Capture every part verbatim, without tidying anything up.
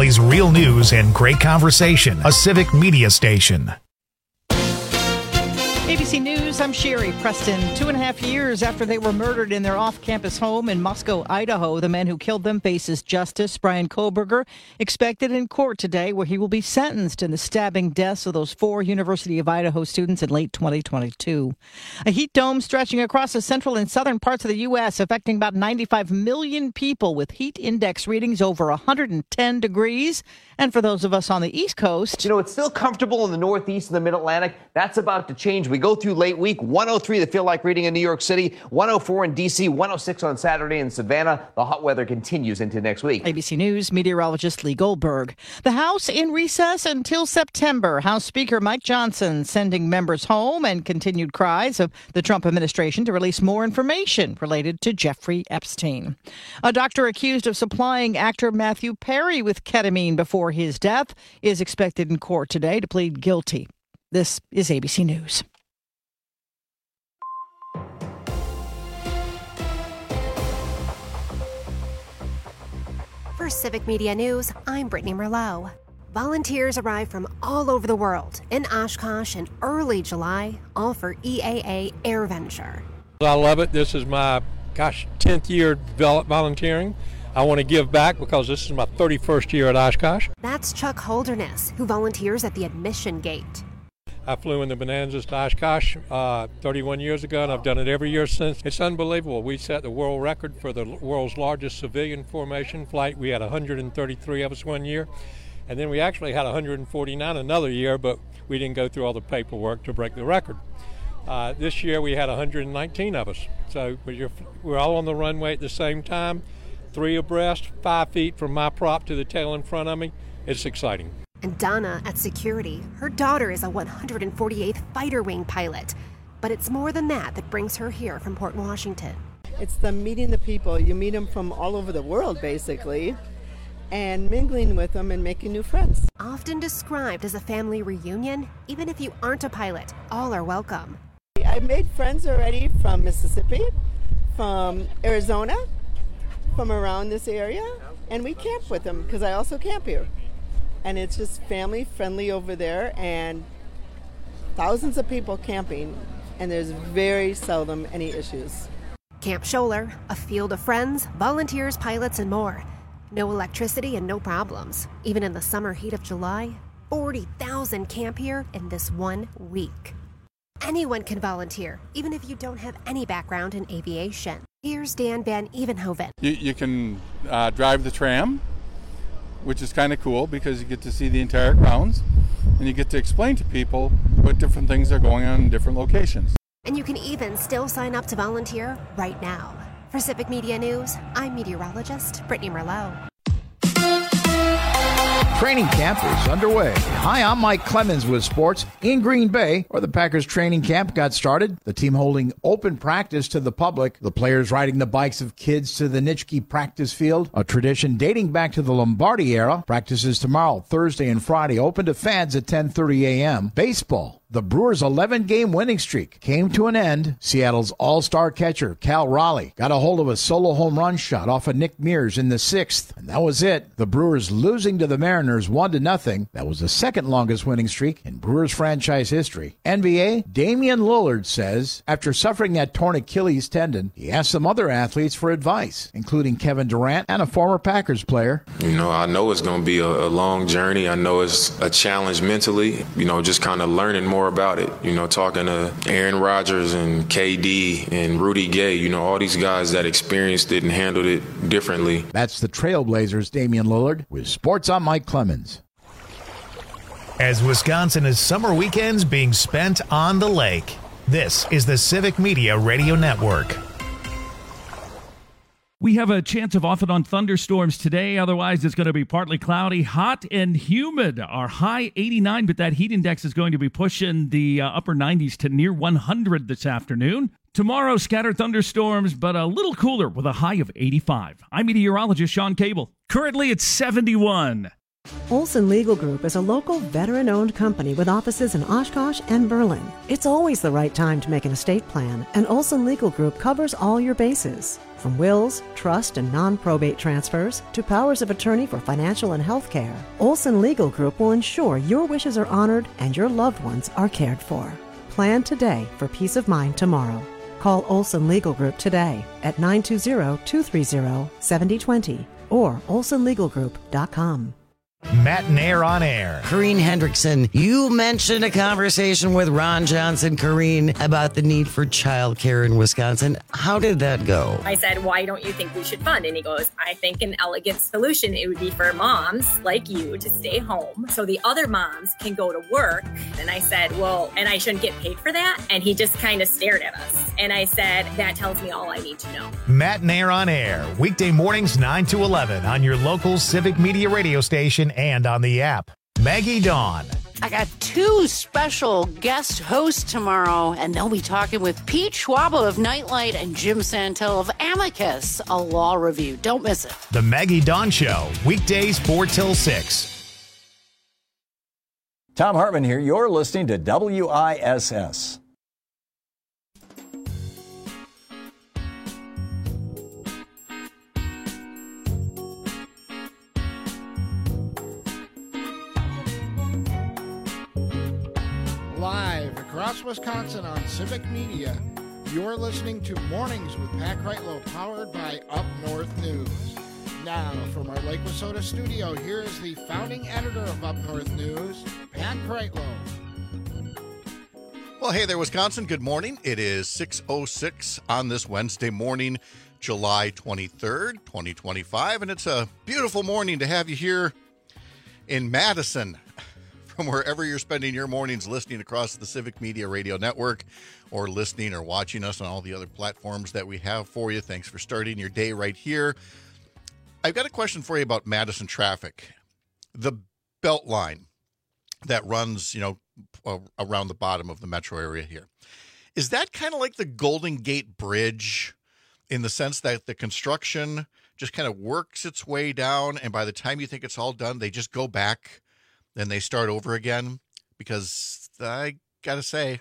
Valley's real news and great conversation. A Civic Media station. A B C News, I'm Sherry Preston. Two and a half years after they were murdered in their off-campus home in Moscow, Idaho, the man who killed them faces justice. Brian Koberger expected in court today, where he will be sentenced in the stabbing deaths of those four University of Idaho students in late twenty twenty-two. A heat dome stretching across the central and southern parts of the U S, affecting about ninety-five million people with heat index readings over one hundred ten degrees. And for those of us on the East Coast, you know, it's still comfortable in the Northeast and the Mid-Atlantic. That's about to change. We go through late week. one oh three, the feel-like reading in New York City, one oh four in D C, one oh six on Saturday in Savannah. The hot weather continues into next week. A B C News meteorologist Lee Goldberg. The House in recess until September. House Speaker Mike Johnson sending members home, and continued cries of the Trump administration to release more information related to Jeffrey Epstein. A doctor accused of supplying actor Matthew Perry with ketamine before his death is expected in court today to plead guilty. This is A B C News. For Civic Media News, I'm Brittany Merlot. Volunteers arrive from all over the world in Oshkosh in early July, all for E A A AirVenture. I love it. This is my, gosh, tenth year volunteering. I want to give back because this is my thirty-first year at Oshkosh. That's Chuck Holderness, who volunteers at the admission gate. I flew in the Bonanzas to Oshkosh uh, thirty-one years ago, and I've done it every year since. It's unbelievable. We set the world record for the world's largest civilian formation flight. We had one hundred thirty-three of us one year, and then we actually had one hundred forty-nine another year, but we didn't go through all the paperwork to break the record. Uh, this year we had one hundred nineteen of us. So we're all on the runway at the same time, three abreast, five feet from my prop to the tail in front of me. It's exciting. And Donna at security, her daughter is a one hundred forty-eighth Fighter Wing pilot. But it's more than that that brings her here from Port Washington. It's the meeting the people. You meet them from all over the world, basically, and mingling with them and making new friends. Often described as a family reunion, even if you aren't a pilot, all are welcome. I made friends already from Mississippi, from Arizona, from around this area, and we camp with them because I also camp here. And it's just family friendly over there, and thousands of people camping, and there's very seldom any issues. Camp Scholler, a field of friends, volunteers, pilots, and more. No electricity and no problems. Even in the summer heat of July, forty thousand camp here in this one week. Anyone can volunteer, even if you don't have any background in aviation. Here's Dan Van Evenhoven. You, you can uh, drive the tram, which is kind of cool because you get to see the entire grounds and you get to explain to people what different things are going on in different locations. And you can even still sign up to volunteer right now. For Civic Media News, I'm meteorologist Brittany Merlot. Training camp is underway. Hi, I'm Mike Clemens with sports. In Green Bay, where the Packers training camp got started, the team holding open practice to the public, the players riding the bikes of kids to the Nitschke practice field, a tradition dating back to the Lombardi era. Practices tomorrow, Thursday and Friday, open to fans at ten thirty a.m. Baseball. The Brewers' eleven-game winning streak came to an end. Seattle's all-star catcher, Cal Raleigh, got a hold of a solo home run shot off of Nick Mears in the sixth, and that was it. The Brewers losing to the Mariners one to nothing. That was the second longest winning streak in Brewers franchise history. N B A, Damian Lillard says after suffering that torn Achilles tendon, he asked some other athletes for advice, including Kevin Durant and a former Packers player. You know, I know it's going to be a, a long journey. I know it's a challenge mentally, you know, just kind of learning more about it, you know, talking to Aaron Rodgers and K D and Rudy Gay, you know, all these guys that experienced it and handled it differently. That's the Trailblazers' Damian Lillard with Sports on Mike Clemens. As Wisconsin is summer weekends being spent on the lake, this is the Civic Media Radio Network. We have a chance of off and on thunderstorms today. Otherwise, it's going to be partly cloudy, hot, and humid. Our high eighty-nine, but that heat index is going to be pushing the uh, upper nineties to near one hundred this afternoon. Tomorrow, scattered thunderstorms, but a little cooler with a high of eighty-five. I'm meteorologist Sean Cable. Currently, it's seventy-one. Olson Legal Group is a local veteran-owned company with offices in Oshkosh and Berlin. It's always the right time to make an estate plan, and Olson Legal Group covers all your bases. From wills, trust, and non-probate transfers to powers of attorney for financial and health care, Olson Legal Group will ensure your wishes are honored and your loved ones are cared for. Plan today for peace of mind tomorrow. Call Olson Legal Group today at nine two zero, two three zero, seven zero two zero or olson legal group dot com. Matt and Air on Air. Corrine Hendrickson, you mentioned a conversation with Ron Johnson, Corrine, about the need for childcare in Wisconsin. How did that go? I said, why don't you think we should fund? And he goes, I think an elegant solution, it would be for moms like you to stay home so the other moms can go to work. And I said, well, and I shouldn't get paid for that? And he just kind of stared at us. And I said, that tells me all I need to know. Matt and Air on Air, weekday mornings nine to eleven on your local Civic Media radio station and on the app. Maggie Dawn. I got two special guest hosts tomorrow, and they'll be talking with Pete Schwabo of Nightlight and Jim Santel of Amicus, a law review. Don't miss it. The Maggie Dawn Show, weekdays four till six. Tom Hartman here. You're listening to W I S S. Live across Wisconsin on Civic Media, you're listening to Mornings with Pat Kreitlow, powered by Up North News. Now, from our Lake Wissota studio, here is the founding editor of Up North News, Pat Kreitlow. Well, hey there, Wisconsin. Good morning. It is six oh six on this Wednesday morning, July twenty-third, twenty twenty-five, and it's a beautiful morning to have you here in Madison. From wherever you're spending your mornings listening across the Civic Media Radio Network or listening or watching us on all the other platforms that we have for you. Thanks for starting your day right here. I've got a question for you about Madison traffic. The belt line that runs, you know, around the bottom of the metro area here. Is that kind of like the Golden Gate Bridge in the sense that the construction just kind of works its way down, and by the time you think it's all done, they just go back then they start over again? Because I gotta say,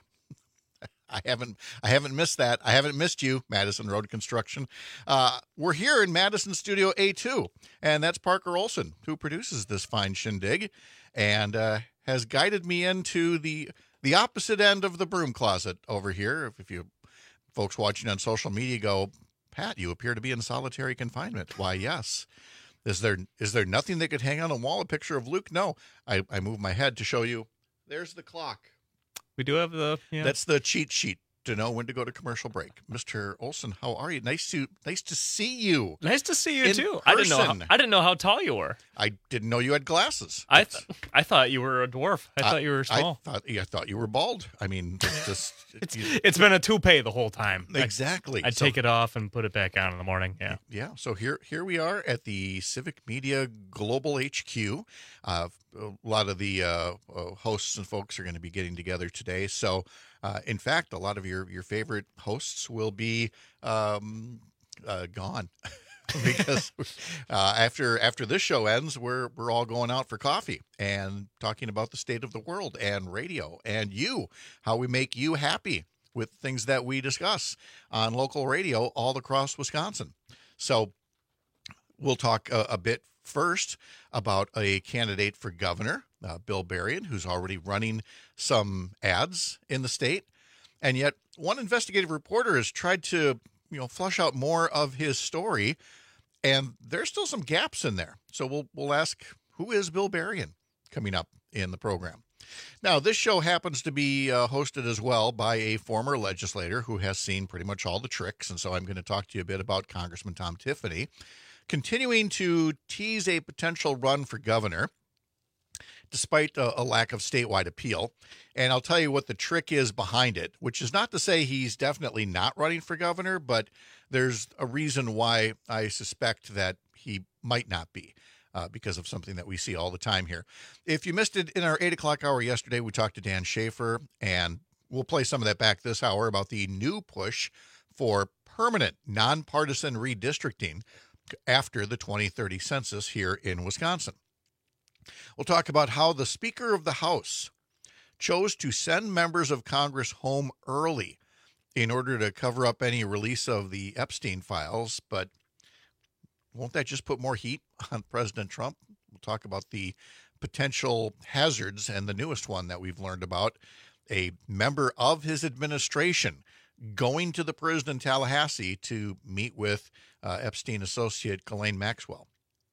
I haven't I haven't missed that. I haven't missed you, Madison Road Construction. Uh, we're here in Madison Studio A two, and that's Parker Olson, who produces this fine shindig, and uh, has guided me into the the opposite end of the broom closet over here. If you folks watching on social media go, Pat, you appear to be in solitary confinement. Why, yes. Is there is there nothing that could hang on a wall? A picture of Luke? No. I, I move my head to show you. There's the clock. We do have the... Yeah. That's the cheat sheet to know when to go to commercial break. Mister Olson, how are you? Nice to nice to see you. Nice to see you, in too. person. I didn't know how, I didn't know how tall you were. I didn't know you had glasses. I th- I thought you were a dwarf. I, I thought you were small. I thought, yeah, I thought you were bald. I mean, it's just... it's, you, it's been a toupee the whole time. Exactly. I'd so, take it off and put it back on in the morning. Yeah. Yeah. So here here we are at the Civic Media Global H Q. Uh, a lot of the uh, uh, hosts and folks are going to be getting together today. So, uh, in fact, a lot of your, your favorite hosts will be um, uh, gone because uh, after after this show ends, we're we're all going out for coffee and talking about the state of the world and radio and you, how we make you happy with things that we discuss on local radio all across Wisconsin. So we'll talk a, a bit first about a candidate for governor, uh, Bill Berrien, who's already running some ads in the state. And yet one investigative reporter has tried to, you know, flush out more of his story, and there's still some gaps in there. So we'll we'll ask, who is Bill Berrien, coming up in the program. Now, this show happens to be uh, hosted as well by a former legislator who has seen pretty much all the tricks, and so I'm going to talk to you a bit about Congressman Tom Tiffany, continuing to tease a potential run for governor, despite a, a lack of statewide appeal. And I'll tell you what the trick is behind it, which is not to say he's definitely not running for governor, but there's a reason why I suspect that he might not be. Uh, because of something that we see all the time here. If you missed it in our eight o'clock hour yesterday, we talked to Dan Schaefer, and we'll play some of that back this hour about the new push for permanent nonpartisan redistricting after the twenty thirty census here in Wisconsin. We'll talk about how the Speaker of the House chose to send members of Congress home early in order to cover up any release of the Epstein files, but won't that just put more heat on President Trump? We'll talk about the potential hazards, and the newest one that we've learned about, a member of his administration going to the prison in Tallahassee to meet with uh, Epstein associate Ghislaine Maxwell.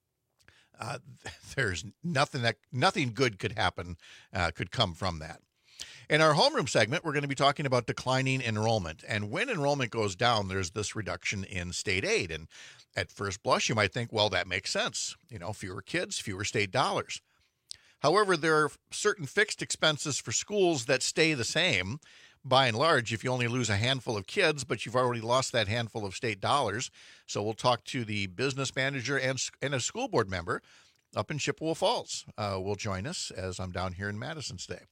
Uh, there's nothing that nothing good could happen, uh, could come from that. In our homeroom segment, we're going to be talking about declining enrollment. And when enrollment goes down, there's this reduction in state aid. And at first blush, you might think, well, that makes sense. You know, fewer kids, fewer state dollars. However, there are certain fixed expenses for schools that stay the same. By and large, if you only lose a handful of kids, but you've already lost that handful of state dollars. So we'll talk to the business manager and, and a school board member up in Chippewa Falls. Uh, will join us as I'm down here in Madison today.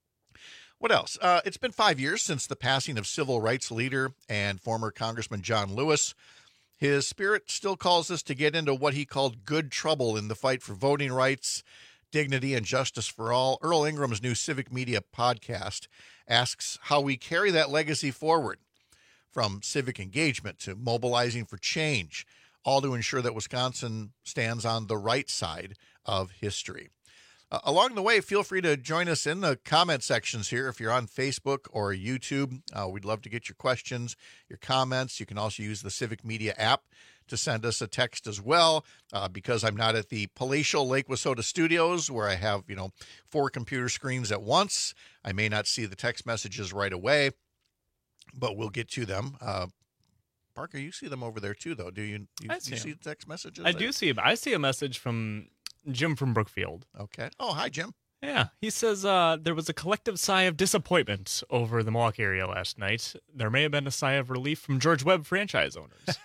What else? Uh, it's been five years since the passing of civil rights leader and former Congressman John Lewis. His spirit still calls us to get into what he called good trouble in the fight for voting rights, dignity, and justice for all. Earl Ingram's new Civic Media podcast asks how we carry that legacy forward, from civic engagement to mobilizing for change, all to ensure that Wisconsin stands on the right side of history. Uh, along the way, feel free to join us in the comment sections here. If you're on Facebook or YouTube, uh, we'd love to get your questions, your comments. You can also use the Civic Media app to send us a text as well. Uh, because I'm not at the palatial Lake Wissota studios where I have, you know, four computer screens at once, I may not see the text messages right away, but we'll get to them. Uh, Parker, you see them over there too, though. Do you? You, I see, you see the text messages? I do see. I see a message from Jim from Brookfield. Okay. Oh, hi, Jim. Yeah. He says uh, there was a collective sigh of disappointment over the Milwaukee area last night. There may have been a sigh of relief from George Webb franchise owners.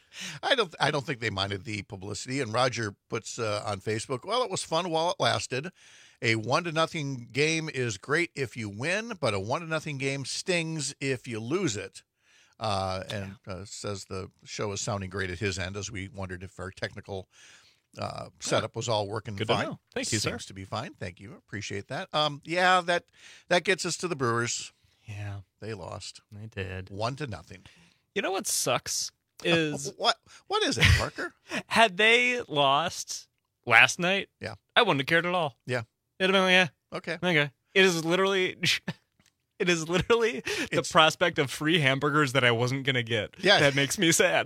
I don't I don't think they minded the publicity. And Roger puts uh, on Facebook, well, it was fun while it lasted. A one to nothing game is great if you win, but a one to nothing game stings if you lose it. Uh, and uh, says the show is sounding great at his end, as we wondered if our technical uh, setup was all working Good to fine. know. Thank you, sir. Seems to be fine. Thank you. Appreciate that. Um, yeah, that that gets us to the Brewers. Yeah, they lost. They did. One to nothing. You know what sucks is what what is it, Parker? Had they lost last night, yeah, I wouldn't have cared at all. Yeah, it'd have been like, yeah, okay, okay. It is literally, it is literally the It's- prospect of free hamburgers that I wasn't gonna get. Yeah. that makes me sad.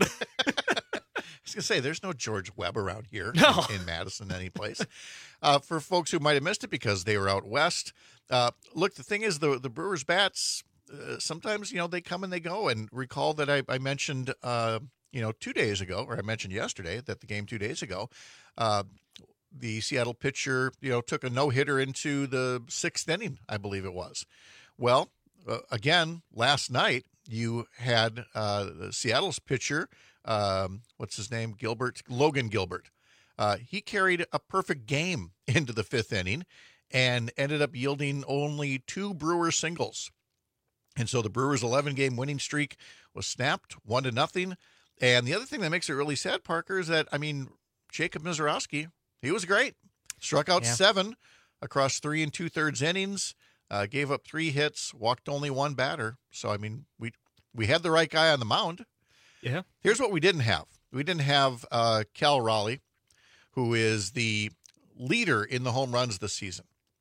I was going to say, there's no George Webb around here No. in, in Madison anyplace. Uh, for folks who might have missed it because they were out west, uh, look, the thing is, the, the Brewers bats, uh, sometimes, you know, they come and they go. And recall that I, I mentioned, uh, you know, two days ago, or I mentioned yesterday that the game two days ago, uh, the Seattle pitcher, you know, took a no-hitter into the sixth inning, I believe it was. Well, uh, again, last night, you had uh, Seattle's pitcher, um, what's his name? Gilbert, Logan Gilbert. Uh, he carried a perfect game into the fifth inning and ended up yielding only two Brewer singles. And so the Brewers' eleven-game winning streak was snapped, one to nothing. And the other thing that makes it really sad, Parker, is that, I mean, Jacob Mizorowski, he was great. Struck out Yeah. seven across three and two-thirds innings, uh, gave up three hits, walked only one batter. So, I mean, we we had the right guy on the mound. Yeah. Here's what we didn't have. We didn't have uh, Cal Raleigh, who is the leader in the home runs this season,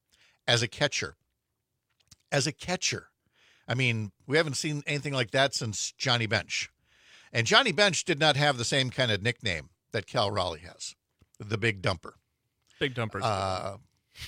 as a catcher. As a catcher. I mean, we haven't seen anything like that since Johnny Bench. And Johnny Bench did not have the same kind of nickname that Cal Raleigh has, the Big Dumper. Big dumpers. Uh,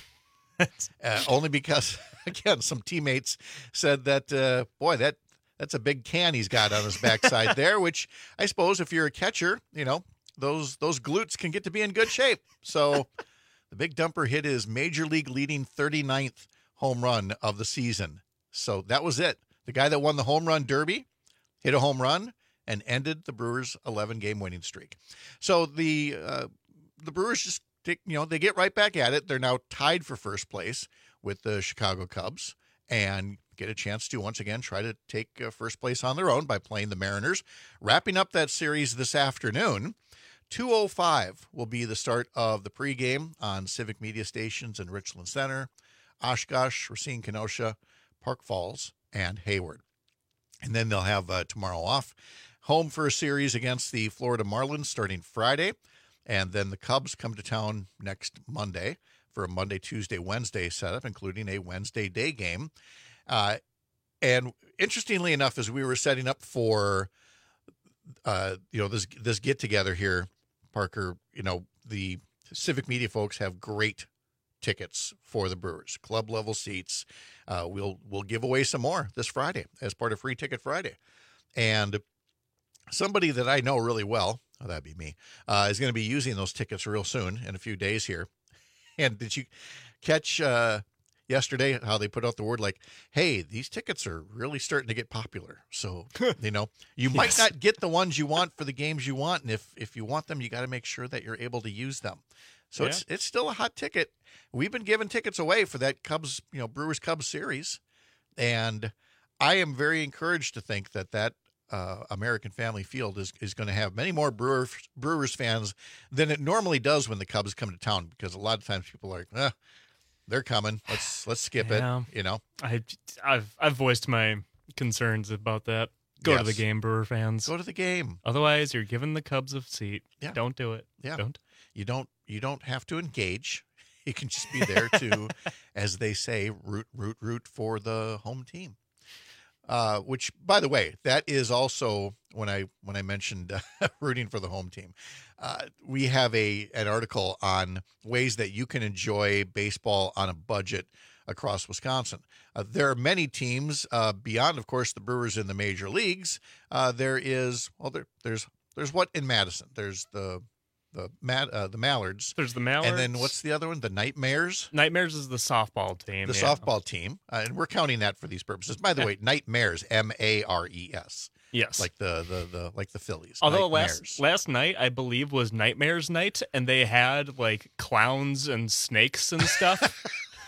uh, only because, again, some teammates said that, uh, boy, that that's a big can he's got on his backside there, which I suppose if you're a catcher, you know, those those glutes can get to be in good shape. So the Big Dumper hit his major league leading thirty-ninth home run of the season. So that was it. The guy that won the home run derby hit a home run and ended the Brewers' eleven-game winning streak. So the uh, the Brewers just take, you know, they get right back at it. They're now tied for first place with the Chicago Cubs and get a chance to once again try to take uh, first place on their own by playing the Mariners. Wrapping up that series this afternoon. two oh five will be the start of the pregame on Civic Media stations in Richland Center, Oshkosh, Racine, Kenosha, Park Falls, and Hayward. And then they'll have uh, tomorrow off, home for a series against the Florida Marlins starting Friday. And then the Cubs come to town next Monday for a Monday, Tuesday, Wednesday setup, including a Wednesday day game. Uh, and interestingly enough, as we were setting up for, uh, you know, this this get together here, Parker, you know, the Civic Media folks have great tickets for the Brewers, club level seats. Uh, we'll we'll give away some more this Friday as part of Free Ticket Friday, and somebody that I know really well, oh, that'd be me, uh, is going to be using those tickets real soon in a few days here. And did you catch uh, yesterday how they put out the word like, hey, these tickets are really starting to get popular. So, you know, you might Yes. not get the ones you want for the games you want. And if, if you want them, you got to make sure that you're able to use them. So Yeah. it's it's still a hot ticket. We've been giving tickets away for that Cubs, you know, Brewers Cubs series. And I am very encouraged to think that that uh, American Family Field is, is going to have many more Brewers, Brewers fans than it normally does when the Cubs come to town, because a lot of times people are like, eh, they're coming. Let's let's skip Yeah. it. You know, I, I've I've voiced my concerns about that. Go to the Yes. game, Brewer fans. Go to the game. Otherwise, you're giving the Cubs a seat. Yeah. Don't do it. Yeah. Don't. You don't you don't have to engage. You can just be there to, as they say, root root root for the home team. Uh, which, by the way, that is also when I when I mentioned uh, rooting for the home team. Uh, we have a an article on ways that you can enjoy baseball on a budget across Wisconsin. Uh, there are many teams uh, beyond, of course, the Brewers in the major leagues. Uh, there is well, there there's there's what in Madison. There's the the Mad, uh, the Mallards. There's the Mallards. And then what's the other one? The Nightmares. Nightmares is the softball team. The yeah. softball team, uh, and we're counting that for these purposes. By the way, Nightmares, M A R E S. Yes. Like the the the like the Phillies. Although Nightmares. last last night I believe was Nightmares night, and they had like clowns and snakes and stuff.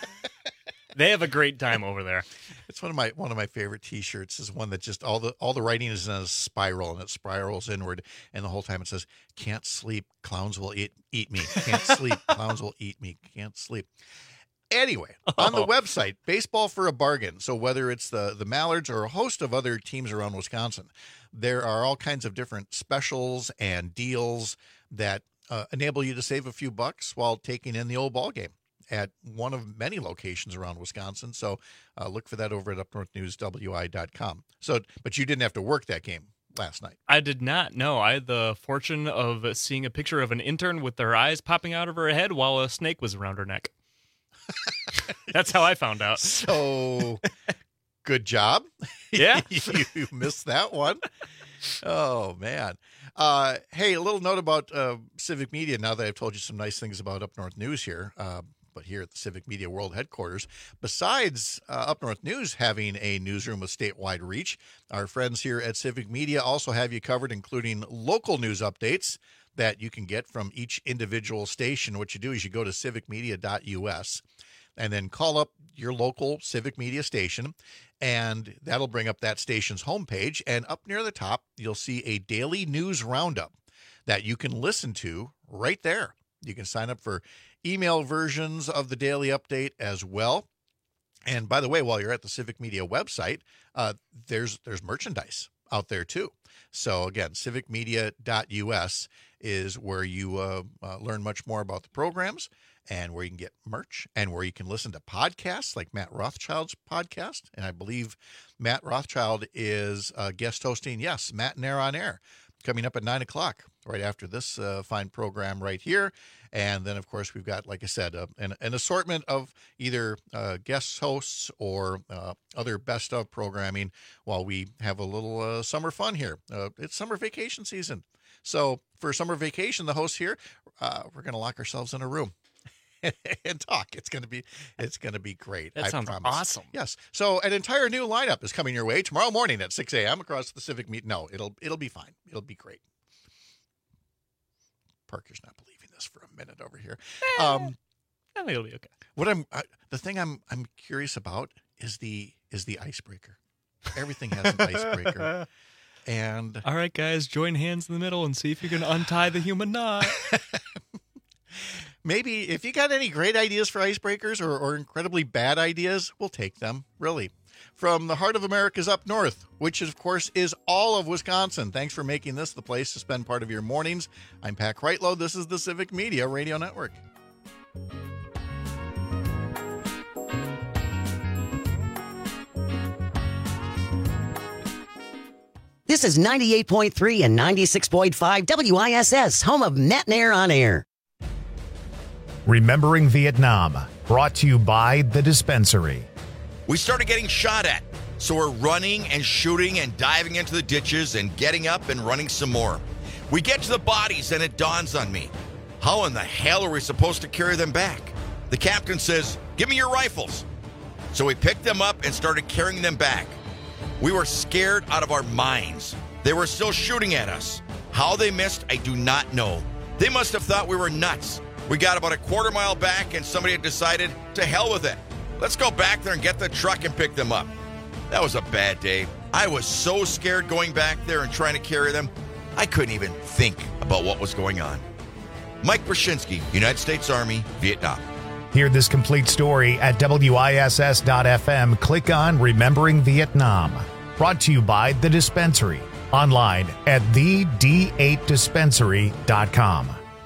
They have a great time over there. It's one of my one of my favorite T-shirts is one that just all the all the writing is in a spiral and it spirals inward, and the whole time it says, "Can't sleep, clowns will eat eat me. Can't sleep, clowns will eat me. Can't sleep." Anyway, on the Oh. website, Baseball for a Bargain. So whether it's the the Mallards or a host of other teams around Wisconsin, there are all kinds of different specials and deals that uh, enable you to save a few bucks while taking in the old ball game at one of many locations around Wisconsin. So uh, look for that over at up north news w i dot com. So, but you didn't have to work that game last night. I did not know. I had the fortune of seeing a picture of an intern with their eyes popping out of her head while a snake was around her neck. That's how I found out. So good job. Yeah. you, you missed that one. Oh, man. Uh, hey, a little note about uh, Civic Media now that I've told you some nice things about Up North News here. Uh, but here at the Civic Media World Headquarters, besides uh, Up North News having a newsroom with statewide reach, our friends here at Civic Media also have you covered, including local news updates that you can get from each individual station. What you do is you go to civic media dot u s and then call up your local Civic Media station, and that'll bring up that station's homepage. And up near the top, you'll see a daily news roundup that you can listen to right there. You can sign up for email versions of the daily update as well. And by the way, while you're at the Civic Media website, uh, there's there's merchandise out there too. So again, civic media dot u s is where you uh, uh, learn much more about the programs and where you can get merch and where you can listen to podcasts like Matt Rothschild's podcast. And I believe Matt Rothschild is uh, guest hosting, yes, Matt and Air on Air, coming up at nine o'clock right after this uh, fine program right here. And then, of course, we've got, like I said, uh, an, an assortment of either uh, guest hosts or uh, other best of programming while we have a little uh, summer fun here. Uh, it's summer vacation season. So for summer vacation, the hosts here, uh, we're going to lock ourselves in a room and talk. It's going to be it's going to be great. That I sounds promise. awesome. Yes. So an entire new lineup is coming your way tomorrow morning at six a.m. across the Civic Meet. No, it'll it'll be fine. It'll be great. Parker's not believing this for a minute over here. Um, I think it'll be okay. what I'm uh, the thing I'm I'm curious about is the is the icebreaker. Everything has an icebreaker. And All right, guys, join hands in the middle and see if you can untie the human knot. maybe if you got any great ideas for icebreakers or, or incredibly bad ideas, we'll take them. Really. from the heart of America's up north, which, of course, is all of Wisconsin. Thanks for making this the place to spend part of your mornings. I'm Pat Kreitlow. This is the Civic Media Radio Network. This is ninety-eight point three and ninety-six point five W I S S, home of Matt and Air on Air. Remembering Vietnam, brought to you by The Dispensary. We started getting shot at, so we're running and shooting and diving into the ditches and getting up and running some more. We get to the bodies and it dawns on me. How in the hell are we supposed to carry them back? The captain says, "Give me your rifles." So we picked them up and started carrying them back. We were scared out of our minds. They were still shooting at us. How they missed, I do not know. They must have thought we were nuts. We got about a quarter mile back and somebody had decided, to hell with it. Let's go back there and get the truck and pick them up. That was a bad day. I was so scared going back there and trying to carry them, I couldn't even think about what was going on. Mike Brzezinski, United States Army, Vietnam. Hear this complete story at W I S S dot F M. Click on Remembering Vietnam. Brought to you by The Dispensary. Online at the D eight dispensary dot com.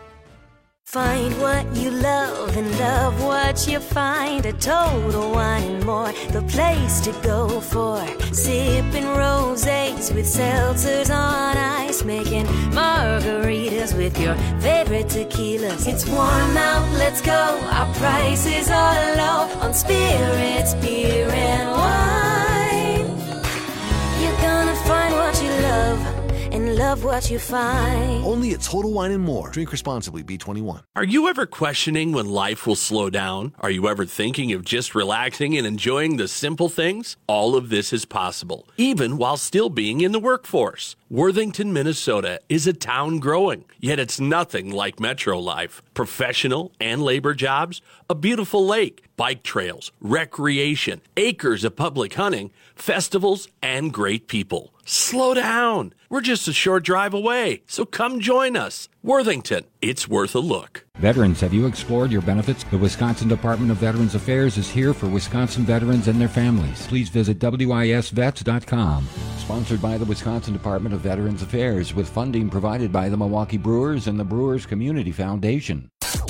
Find what you love and love what you find. A Total Wine and More, the place to go for sipping rosés with seltzers on ice, making margaritas with your favorite tequilas. It's warm out, let's go. Our prices are low on spirits, beer, and wine. You're gonna find what you love and love what you find. Only at Total Wine and More. Drink responsibly. B twenty-one. Are you ever questioning when life will slow down? Are you ever thinking of just relaxing and enjoying the simple things? All of this is possible, even while still being in the workforce. Worthington, Minnesota is a town growing, yet it's nothing like metro life. Professional and labor jobs, a beautiful lake, bike trails, recreation, acres of public hunting, festivals, and great people. Slow down. We're just a short drive away, so come join us. Worthington, it's worth a look. Veterans, have you explored your benefits? The Wisconsin Department of Veterans Affairs is here for Wisconsin veterans and their families. Please visit W I S vets dot com. Sponsored by the Wisconsin Department of Veterans Affairs, with funding provided by the Milwaukee Brewers and the Brewers Community Foundation.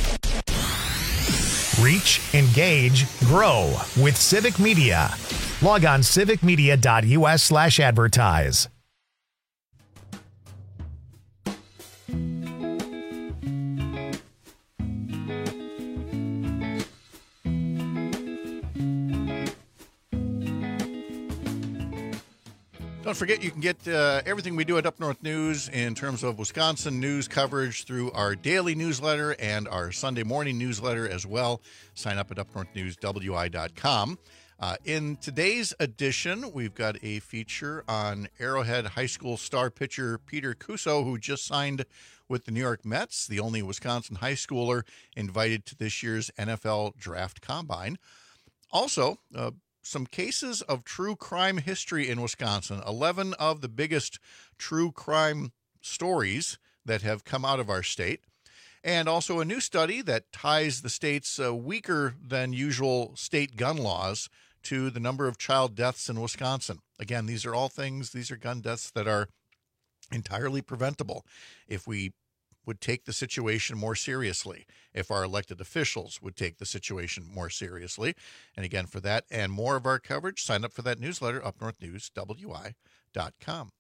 Reach, engage, grow with Civic Media. Log on civic media dot U S slash advertise. Don't forget, you can get uh, everything we do at Up North News in terms of Wisconsin news coverage through our daily newsletter and our Sunday morning newsletter as well. Sign up at up north news W I dot com. Uh, in today's edition, we've got a feature on Arrowhead High School star pitcher Peter Cuso, who just signed with the New York Mets, the only Wisconsin high schooler invited to this year's N F L Draft Combine. Also, uh, some cases of true crime history in Wisconsin. eleven of the biggest true crime stories that have come out of our state. And also a new study that ties the state's uh, weaker than usual state gun laws to the number of child deaths in Wisconsin. Again, these are all things, these are gun deaths that are entirely preventable if we would take the situation more seriously, if our elected officials would take the situation more seriously. And again, for that and more of our coverage, sign up for that newsletter, up north news W I dot com.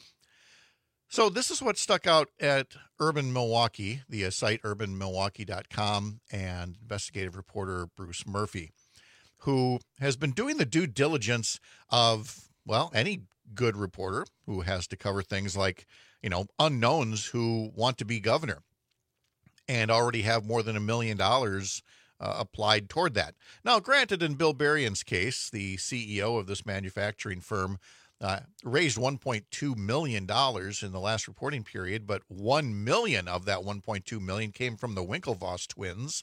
So this is what stuck out at Urban Milwaukee, the uh, site urban milwaukee dot com, and investigative reporter Bruce Murphy, who has been doing the due diligence of, well, any good reporter who has to cover things like, you know, unknowns who want to be governor and already have more than a million dollars uh, applied toward that. Now, granted, in Bill Berrien's case, the C E O of this manufacturing firm uh, raised one point two million dollars in the last reporting period, but one million dollars of that one point two million dollars came from the Winklevoss twins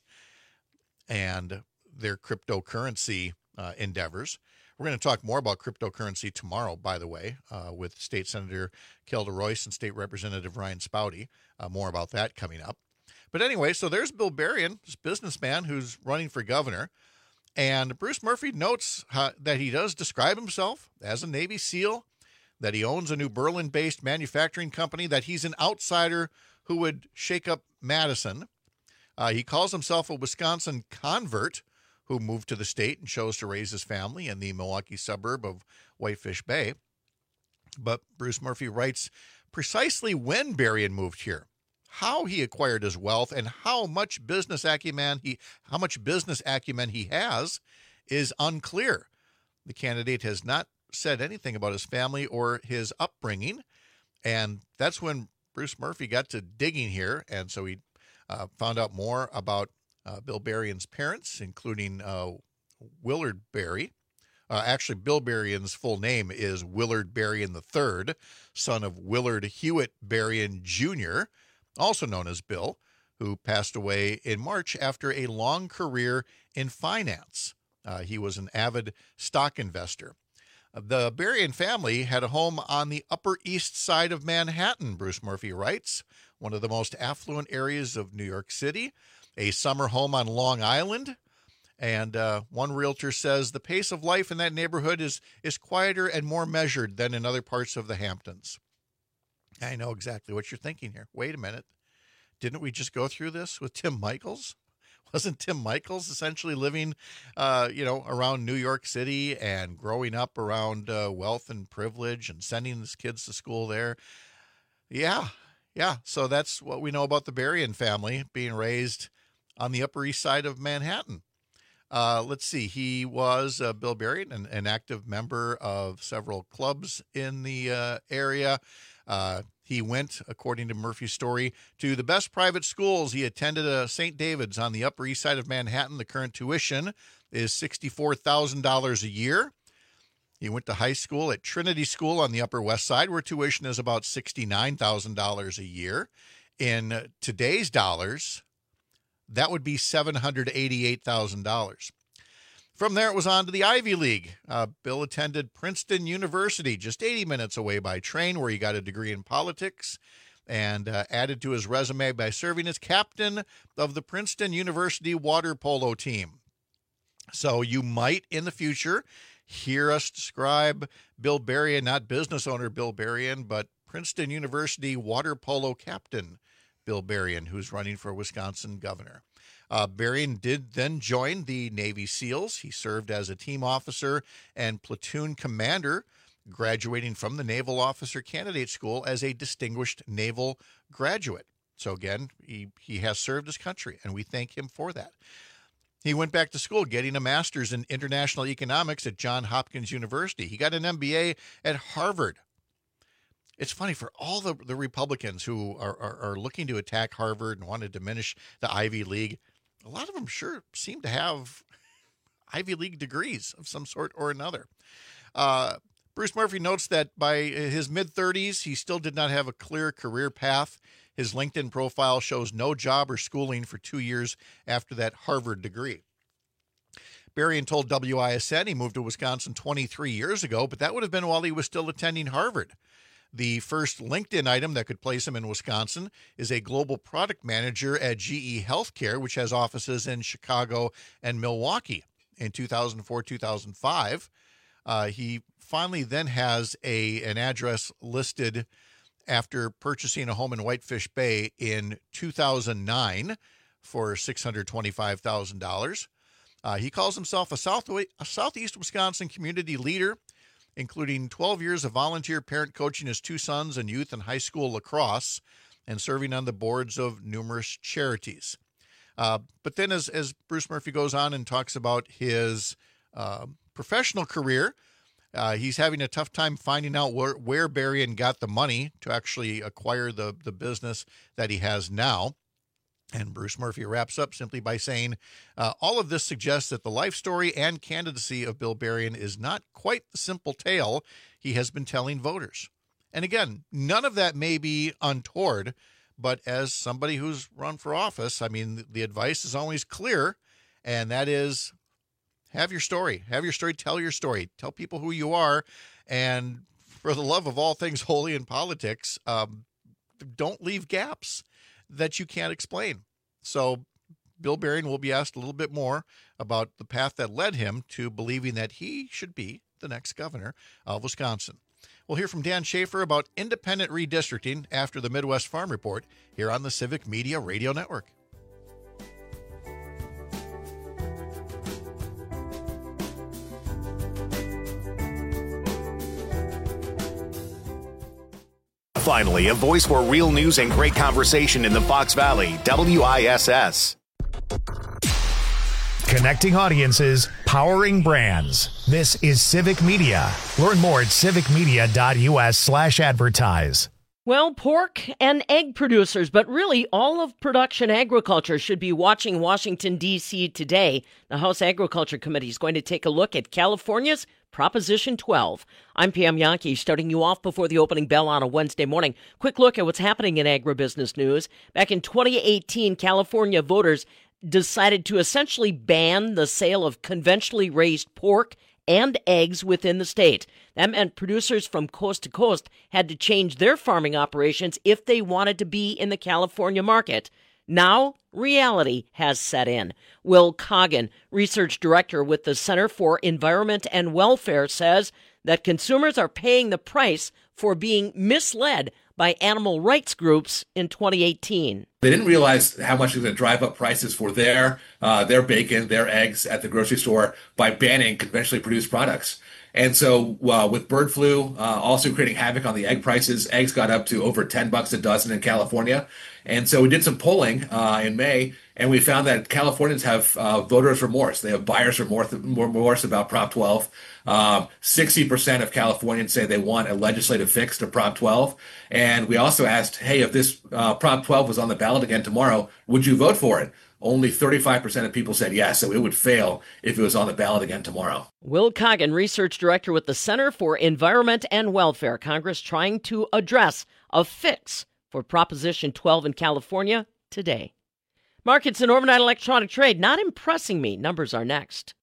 and their cryptocurrency uh, endeavors. We're going to talk more about cryptocurrency tomorrow, by the way, uh, with State Senator Kelda Royce and State Representative Ryan Spouty. Uh, more about that coming up. But anyway, so there's Bill Berrien, this businessman who's running for governor. And Bruce Murphy notes uh, that he does describe himself as a Navy SEAL, that he owns a New Berlin-based manufacturing company, that he's an outsider who would shake up Madison. Uh, he calls himself a Wisconsin convert who moved to the state and chose to raise his family in the Milwaukee suburb of Whitefish Bay. But Bruce Murphy writes precisely when Berrien moved here, how he acquired his wealth, and how much business acumen he how much business acumen he has is unclear. The candidate has not said anything about his family or his upbringing, and that's when Bruce Murphy got to digging here, and so he uh, found out more about uh, Bill Berrien's parents, including uh, Willard Berry. Uh, actually, Bill Berrien's full name is Willard Berrien the third, son of Willard Hewitt Berrien Junior, also known as Bill, who passed away in March after a long career in finance. Uh, he was an avid stock investor. The Berrien family had a home on the Upper East Side of Manhattan, Bruce Murphy writes, one of the most affluent areas of New York City, a summer home on Long Island. And uh, one realtor says the pace of life in that neighborhood is, is quieter and more measured than in other parts of the Hamptons. I know exactly what you're thinking here. Wait a minute. Didn't we just go through this with Tim Michaels? Wasn't Tim Michaels essentially living, uh, you know, around New York City and growing up around uh, wealth and privilege and sending his kids to school there? Yeah, yeah. So that's what we know about the Berrien family being raised on the Upper East Side of Manhattan. Uh, let's see. He was uh, Bill Berrien, an, an active member of several clubs in the uh, area. Uh, he went, according to Murphy's story, to the best private schools. He attended uh, Saint David's on the Upper East Side of Manhattan. The current tuition is sixty-four thousand dollars a year. He went to high school at Trinity School on the Upper West Side, where tuition is about sixty-nine thousand dollars a year. In today's dollars, that would be seven hundred eighty-eight thousand dollars. From there, it was on to the Ivy League. Uh, Bill attended Princeton University, just eighty minutes away by train, where he got a degree in politics, and uh, added to his resume by serving as captain of the Princeton University water polo team. So you might, in the future, hear us describe Bill Berrien, not business owner Bill Berrien, but Princeton University water polo captain Bill Berrien, who's running for Wisconsin governor. Uh, Berrien did then join the Navy SEALs. He served as a team officer and platoon commander, graduating from the Naval Officer Candidate School as a distinguished naval graduate. So again, he, he has served his country, and we thank him for that. He went back to school, getting a master's in international economics at Johns Hopkins University. He got an M B A at Harvard. It's funny, for all the, the Republicans who are, are, are looking to attack Harvard and want to diminish the Ivy League, a lot of them sure seem to have Ivy League degrees of some sort or another. Uh, Bruce Murphy notes that by his mid-thirties, he still did not have a clear career path. His LinkedIn profile shows no job or schooling for two years after that Harvard degree. Berrien told W I S N he moved to Wisconsin twenty-three years ago, but that would have been while he was still attending Harvard. The first LinkedIn item that could place him in Wisconsin is a global product manager at G E Healthcare, which has offices in Chicago and Milwaukee. In two thousand four, two thousand five, uh, he finally then has a an address listed after purchasing a home in Whitefish Bay in two thousand nine for six hundred twenty-five thousand dollars. Uh, he calls himself a, South, a Southeast Wisconsin community leader, including twelve years of volunteer parent coaching his two sons in youth and high school lacrosse, and serving on the boards of numerous charities. Uh, but then as, as Bruce Murphy goes on and talks about his uh, professional career, uh, he's having a tough time finding out where, where Berrien got the money to actually acquire the, the business that he has now. And Bruce Murphy wraps up simply by saying, uh, all of this suggests that the life story and candidacy of Bill Berrien is not quite the simple tale he has been telling voters. And again, none of that may be untoward, but as somebody who's run for office, I mean, the advice is always clear, and that is have your story. Have your story, tell your story. Tell people who you are, and for the love of all things holy in politics, um, don't leave gaps that you can't explain. So Bill Bering will be asked a little bit more about the path that led him to believing that he should be the next governor of Wisconsin. We'll hear from Dan Schaefer about independent redistricting after the Midwest Farm Report here on the Civic Media Radio Network. Finally, a voice for real news and great conversation in the Fox Valley, W I S S. Connecting audiences, powering brands. This is Civic Media. Learn more at civicmedia.us slash advertise. Well, pork and egg producers, but really all of production agriculture should be watching Washington, D C today. The House Agriculture Committee is going to take a look at California's Proposition twelve. I'm Pam Yankee, starting you off before the opening bell on a Wednesday morning. Quick look at what's happening in agribusiness news. Back in twenty eighteen, California voters decided to essentially ban the sale of conventionally raised pork and eggs within the state. That meant producers from coast to coast had to change their farming operations if they wanted to be in the California market. Now, reality has set in. Will Coggin, research director with the Center for Environment and Welfare, says that consumers are paying the price for being misled by animal rights groups in twenty eighteen. They didn't realize how much it was going to drive up prices for their uh, their bacon, their eggs at the grocery store by banning conventionally produced products. And so uh, with bird flu uh, also creating havoc on the egg prices, eggs got up to over ten bucks a dozen in California. And so we did some polling uh, in May, and we found that Californians have uh, voters' remorse. They have buyer's remorse, remorse about Prop twelve. Um, sixty percent of Californians say they want a legislative fix to Prop twelve. And we also asked, hey, if this uh, Prop twelve was on the ballot again tomorrow, would you vote for it? Only thirty-five percent of people said yes, so it would fail if it was on the ballot again tomorrow. Will Coggin, research director with the Center for Environment and Welfare. Congress trying to address a fix for Proposition twelve in California today. Markets and overnight electronic trade not impressing me. Numbers are next.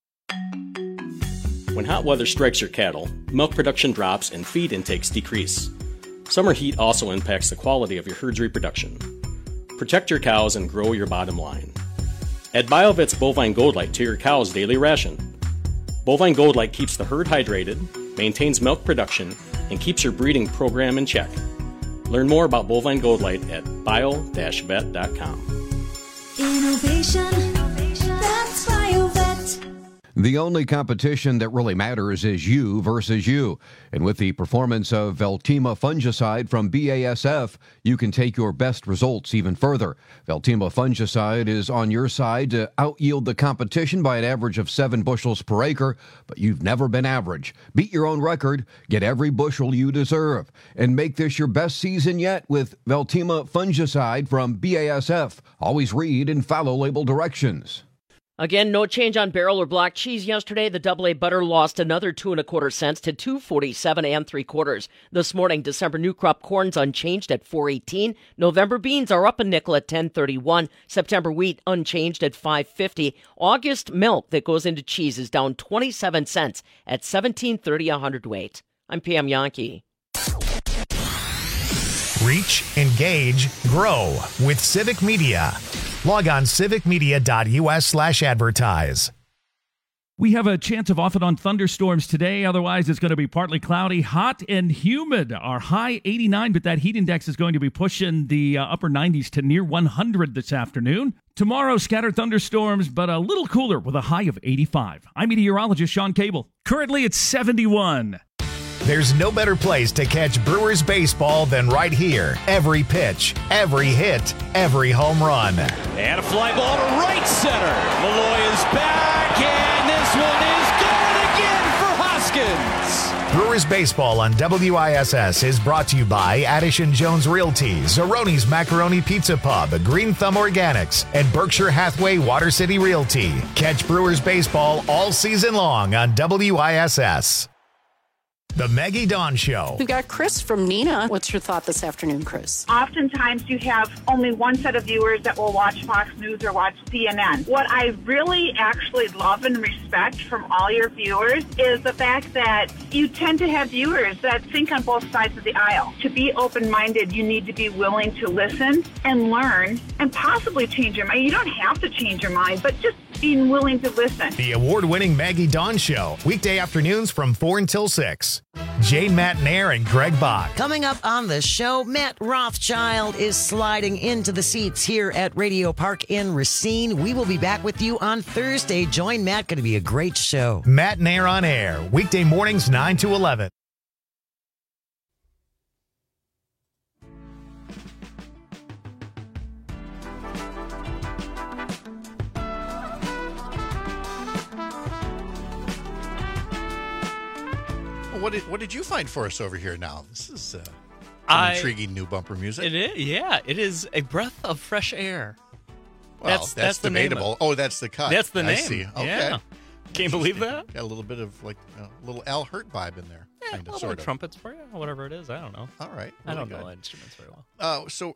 When hot weather strikes your cattle, milk production drops and feed intakes decrease. Summer heat also impacts the quality of your herd's reproduction. Protect your cows and grow your bottom line. Add BioVet's Bovine Gold Light to your cow's daily ration. Bovine Gold Light keeps the herd hydrated, maintains milk production, and keeps your breeding program in check. Learn more about Bovine Gold Light at bio dash vet dot com. Innovation, that's BioVet. The only competition that really matters is you versus you. And with the performance of Veltima fungicide from B A S F, you can take your best results even further. Veltima fungicide is on your side to out-yield the competition by an average of seven bushels per acre, but you've never been average. Beat your own record, get every bushel you deserve, and make this your best season yet with Veltima fungicide from B A S F. Always read and follow label directions. Again, no change on barrel or block cheese yesterday. The double A butter lost another two and a quarter cents to two forty-seven and three quarters. This morning, December new crop corn's unchanged at four eighteen. November beans are up a nickel at ten thirty-one. September wheat unchanged at five fifty. August milk that goes into cheese is down twenty-seven cents at seventeen thirty a hundredweight. I'm Pam Yankee. Reach, engage, grow with Civic Media. Log on civicmedia.us slash advertise. We have a chance of off and on thunderstorms today. Otherwise, it's going to be partly cloudy, hot, and humid. Our high eighty-nine, but that heat index is going to be pushing the uh, upper nineties to near one hundred this afternoon. Tomorrow, scattered thunderstorms, but a little cooler with a high of eighty-five. I'm meteorologist Sean Cable. Currently, it's seventy-one. There's no better place to catch Brewers baseball than right here. Every pitch, every hit, every home run. And a fly ball to right center. Malloy is back, and this one is going again for Hoskins. Brewers baseball on W I S S is brought to you by Addison Jones Realty, Zeroni's Macaroni Pizza Pub, Green Thumb Organics, and Berkshire Hathaway Water City Realty. Catch Brewers baseball all season long on W I S S. The Maggie Dawn Show. We've got Chris from Neenah. What's your thought this afternoon, Chris? Oftentimes you have only one set of viewers that will watch Fox News or watch C N N. What I really actually love and respect from all your viewers is the fact that you tend to have viewers that think on both sides of the aisle. To be open-minded, you need to be willing to listen and learn and possibly change your mind. You don't have to change your mind, but just being willing to listen. The award-winning Maggie Dawn Show. Weekday afternoons from four until six. Jane Matnair and Greg Bach. Coming up on the show, Matt Rothschild is sliding into the seats here at Radio Park in Racine. We will be back with you on Thursday. Join Matt. Going to be a great show. Matnair on air. Weekday mornings nine to eleven. What did what did you find for us over here now? This is uh, some I, intriguing new bumper music. It is, yeah. It is a breath of fresh air. Well, that's that's, that's the debatable. name of, oh, that's the cut. That's the I name. see. Okay. Yeah. Can you believe that? Got a little bit of like a little Al Hurt vibe in there. Yeah, kind of, a little sort of. trumpets for you, whatever it is. I don't know. All right. I really don't good. know instruments very well. Uh, so,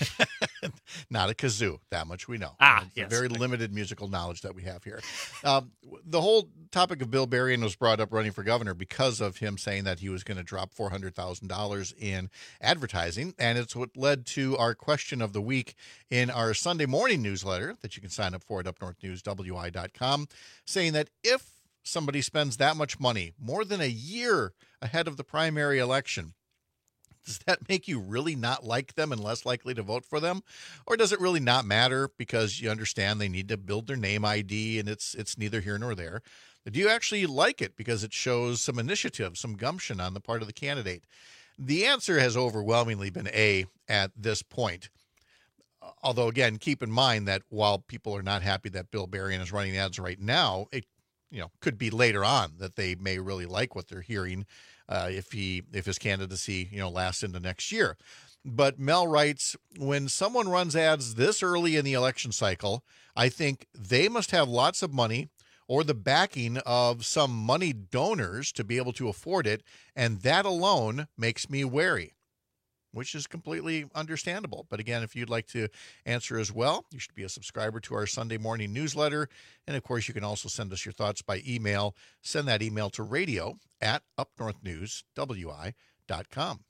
not a kazoo. That much we know. Ah, It's yes. a very limited musical knowledge that we have here. Um, the whole topic of Bill Berrien was brought up running for governor because of him saying that he was going to drop four hundred thousand dollars in advertising, and it's what led to our question of the week in our Sunday morning newsletter that you can sign up for at up north news w i dot com, saying that if somebody spends that much money more than a year ahead of the primary election, does that make you really not like them and less likely to vote for them? Or does it really not matter because you understand they need to build their name I D and it's it's neither here nor there? Do you actually like it because it shows some initiative, some gumption on the part of the candidate? The answer has overwhelmingly been A at this point. Although, again, keep in mind that while people are not happy that Bill Berrien is running ads right now, it you know, could be later on that they may really like what they're hearing uh, if he if his candidacy, you know, lasts into next year. But Mel writes, when someone runs ads this early in the election cycle, I think they must have lots of money or the backing of some money donors to be able to afford it, and that alone makes me wary, which is completely understandable. But again, if you'd like to answer as well, you should be a subscriber to our Sunday morning newsletter. And of course, you can also send us your thoughts by email. Send that email to radio at up north news w i dot com.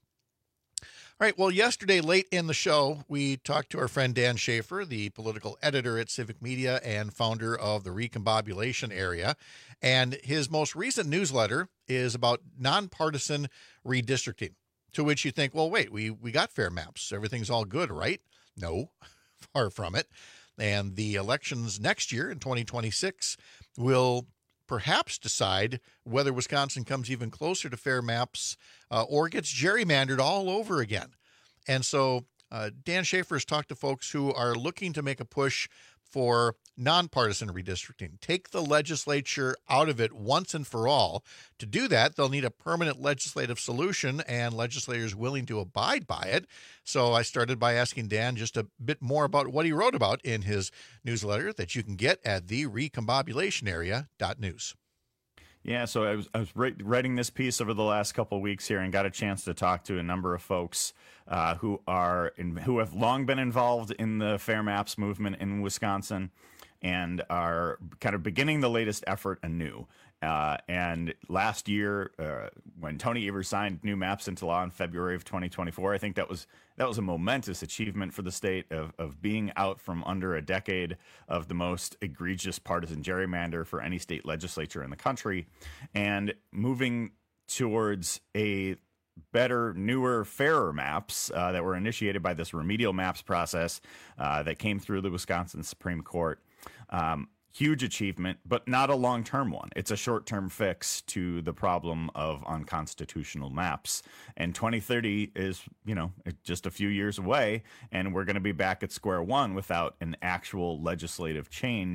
All right, well, yesterday late in the show, we talked to our friend Dan Schaefer, the political editor at Civic Media and founder of the Recombobulation Area. And his most recent newsletter is about nonpartisan redistricting. To which you think, well, wait, we, we got fair maps. Everything's all good, right? No, far from it. And the elections next year in twenty twenty-six will perhaps decide whether Wisconsin comes even closer to fair maps uh, or gets gerrymandered all over again. And so uh, Dan Schaefer has talked to folks who are looking to make a push for nonpartisan redistricting. Take the legislature out of it once and for all. To do that, they'll need a permanent legislative solution and legislators willing to abide by it. So I started by asking Dan just a bit more about what he wrote about in his newsletter that you can get at the recombobulation area dot news. Yeah, so I was I was write, writing this piece over the last couple of weeks here and got a chance to talk to a number of folks uh, who are in, who have long been involved in the Fair Maps movement in Wisconsin and are kind of beginning the latest effort anew. Uh, and last year, uh, when Tony Evers signed new maps into law in February of twenty twenty-four, I think that was that was a momentous achievement for the state of, of being out from under a decade of the most egregious partisan gerrymander for any state legislature in the country and moving towards a better, newer, fairer maps uh, that were initiated by this remedial maps process uh, that came through the Wisconsin Supreme Court. Um, Huge achievement, but not a long-term one. It's a short-term fix to the problem of unconstitutional maps. And twenty thirty is, you know, just a few years away, and we're going to be back at square one without an actual legislative change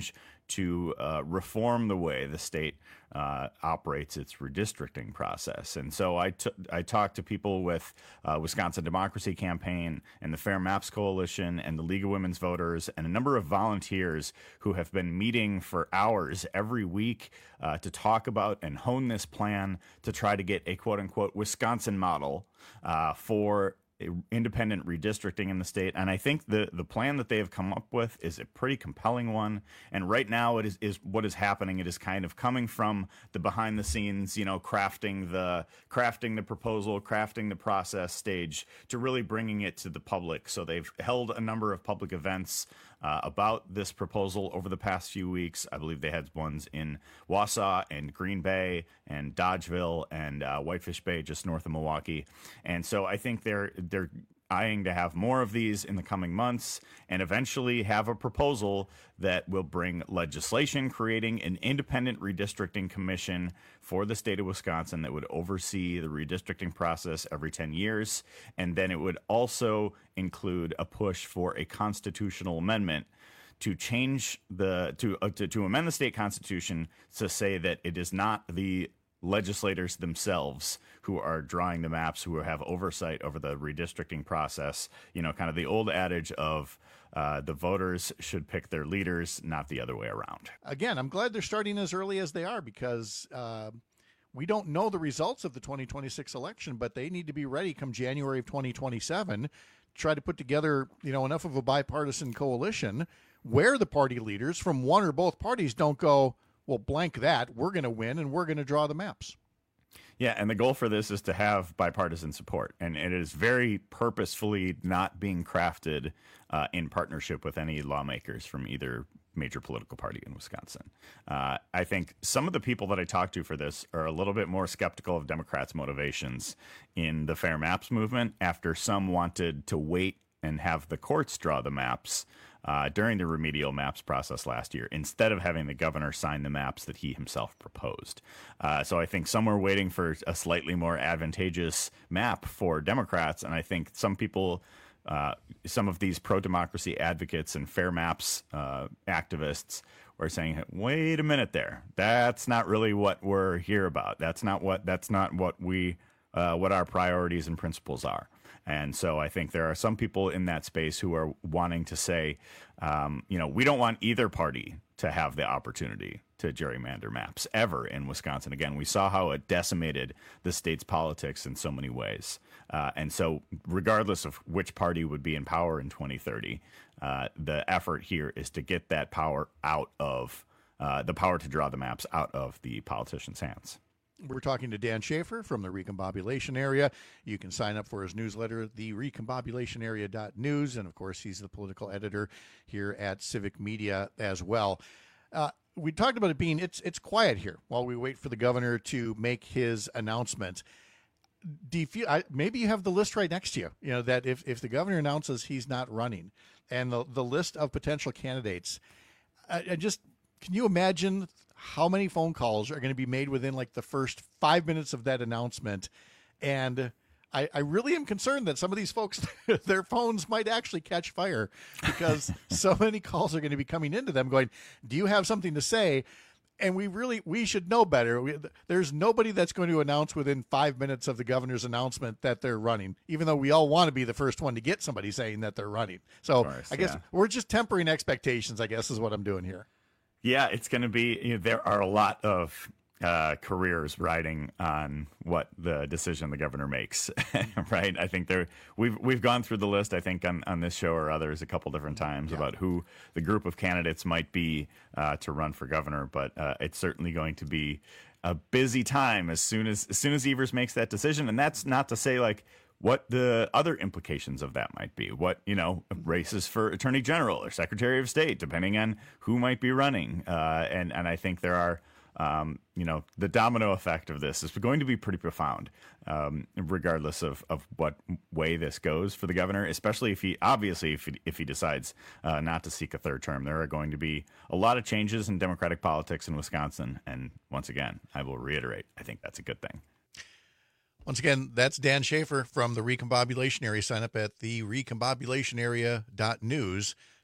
to uh, reform the way the state uh, operates its redistricting process. And so I, t- I talked to people with uh, Wisconsin Democracy Campaign and the Fair Maps Coalition and the League of Women's Voters and a number of volunteers who have been meeting for hours every week uh, to talk about and hone this plan to try to get a quote-unquote Wisconsin model uh, for independent redistricting in the state. And I think the the plan that they have come up with is a pretty compelling one. And right now it is, is what is happening. It is kind of coming from the behind the scenes, you know, crafting the crafting the proposal, crafting the process stage to really bringing it to the public. So they've held a number of public events uh, about this proposal over the past few weeks. I believe they had ones in Wausau and Green Bay and Dodgeville and uh, Whitefish Bay just north of Milwaukee. And so I think they're they're eyeing to have more of these in the coming months and eventually have a proposal that will bring legislation creating an independent redistricting commission for the state of Wisconsin that would oversee the redistricting process every ten years. And then it would also include a push for a constitutional amendment to change the to, uh, to to amend the state constitution to say that it is not the legislators themselves who are drawing the maps, who have oversight over the redistricting process. You know, kind of the old adage of uh, the voters should pick their leaders, not the other way around. Again, I'm glad they're starting as early as they are because uh, we don't know the results of the twenty twenty-six election, but they need to be ready come January of twenty twenty-seven. Try to put together, you know, enough of a bipartisan coalition where the party leaders from one or both parties don't go, well, blank that, we're going to win and we're going to draw the maps. Yeah, and the goal for this is to have bipartisan support, and it is very purposefully not being crafted uh, in partnership with any lawmakers from either major political party in Wisconsin. Uh, I think some of the people that I talked to for this are a little bit more skeptical of Democrats' motivations in the Fair Maps movement after some wanted to wait and have the courts draw the maps uh, during the remedial maps process last year, instead of having the governor sign the maps that he himself proposed. Uh, so I think some were waiting for a slightly more advantageous map for Democrats, and I think some people, uh, some of these pro-democracy advocates and fair maps uh, activists were saying, wait a minute there, that's not really what we're here about. That's not what, that's not what we, uh, what our priorities and principles are. And so I think there are some people in that space who are wanting to say, um, you know, we don't want either party to have the opportunity to gerrymander maps ever in Wisconsin. Again, we saw how it decimated the state's politics in so many ways. Uh, and so regardless of which party would be in power in twenty thirty, uh, the effort here is to get that power out of, uh, the power to draw the maps out of the politicians' hands. We're talking to Dan Schaefer from the Recombobulation Area. You can sign up for his newsletter, the recombobulation area dot news. And, of course, he's the political editor here at Civic Media as well. Uh, we talked about it being, it's it's quiet here while we wait for the governor to make his announcement. Do you feel, I, maybe you have the list right next to you, you know, that if, if the governor announces he's not running and the, the list of potential candidates, I, I just, can you imagine how many phone calls are going to be made within like the first five minutes of that announcement? And I, I really am concerned that some of these folks, their phones might actually catch fire because so many calls are going to be coming into them going, do you have something to say? And we really, we should know better. We, there's nobody that's going to announce within five minutes of the governor's announcement that they're running, even though we all want to be the first one to get somebody saying that they're running. So course, I guess yeah. we're just tempering expectations, I guess is what I'm doing here. Yeah, it's going to be, you know, there are a lot of uh, careers riding on what the decision the governor makes, right? I think there we've we've gone through the list, I think, on, on this show or others a couple different times yeah. about who the group of candidates might be uh, to run for governor, but uh, it's certainly going to be a busy time as soon as as soon as Evers makes that decision. And that's not to say like what the other implications of that might be, what, you know, races for attorney general or secretary of state, depending on who might be running. Uh, and, and I think there are, um, you know, the domino effect of this is going to be pretty profound, um, regardless of, of what way this goes for the governor, especially if he, obviously, if he, if he decides uh, not to seek a third term. There are going to be a lot of changes in Democratic politics in Wisconsin. And once again, I will reiterate, I think that's a good thing. Once again, that's Dan Schaefer from the Recombobulation Area. Sign up at the recombobulation area dot news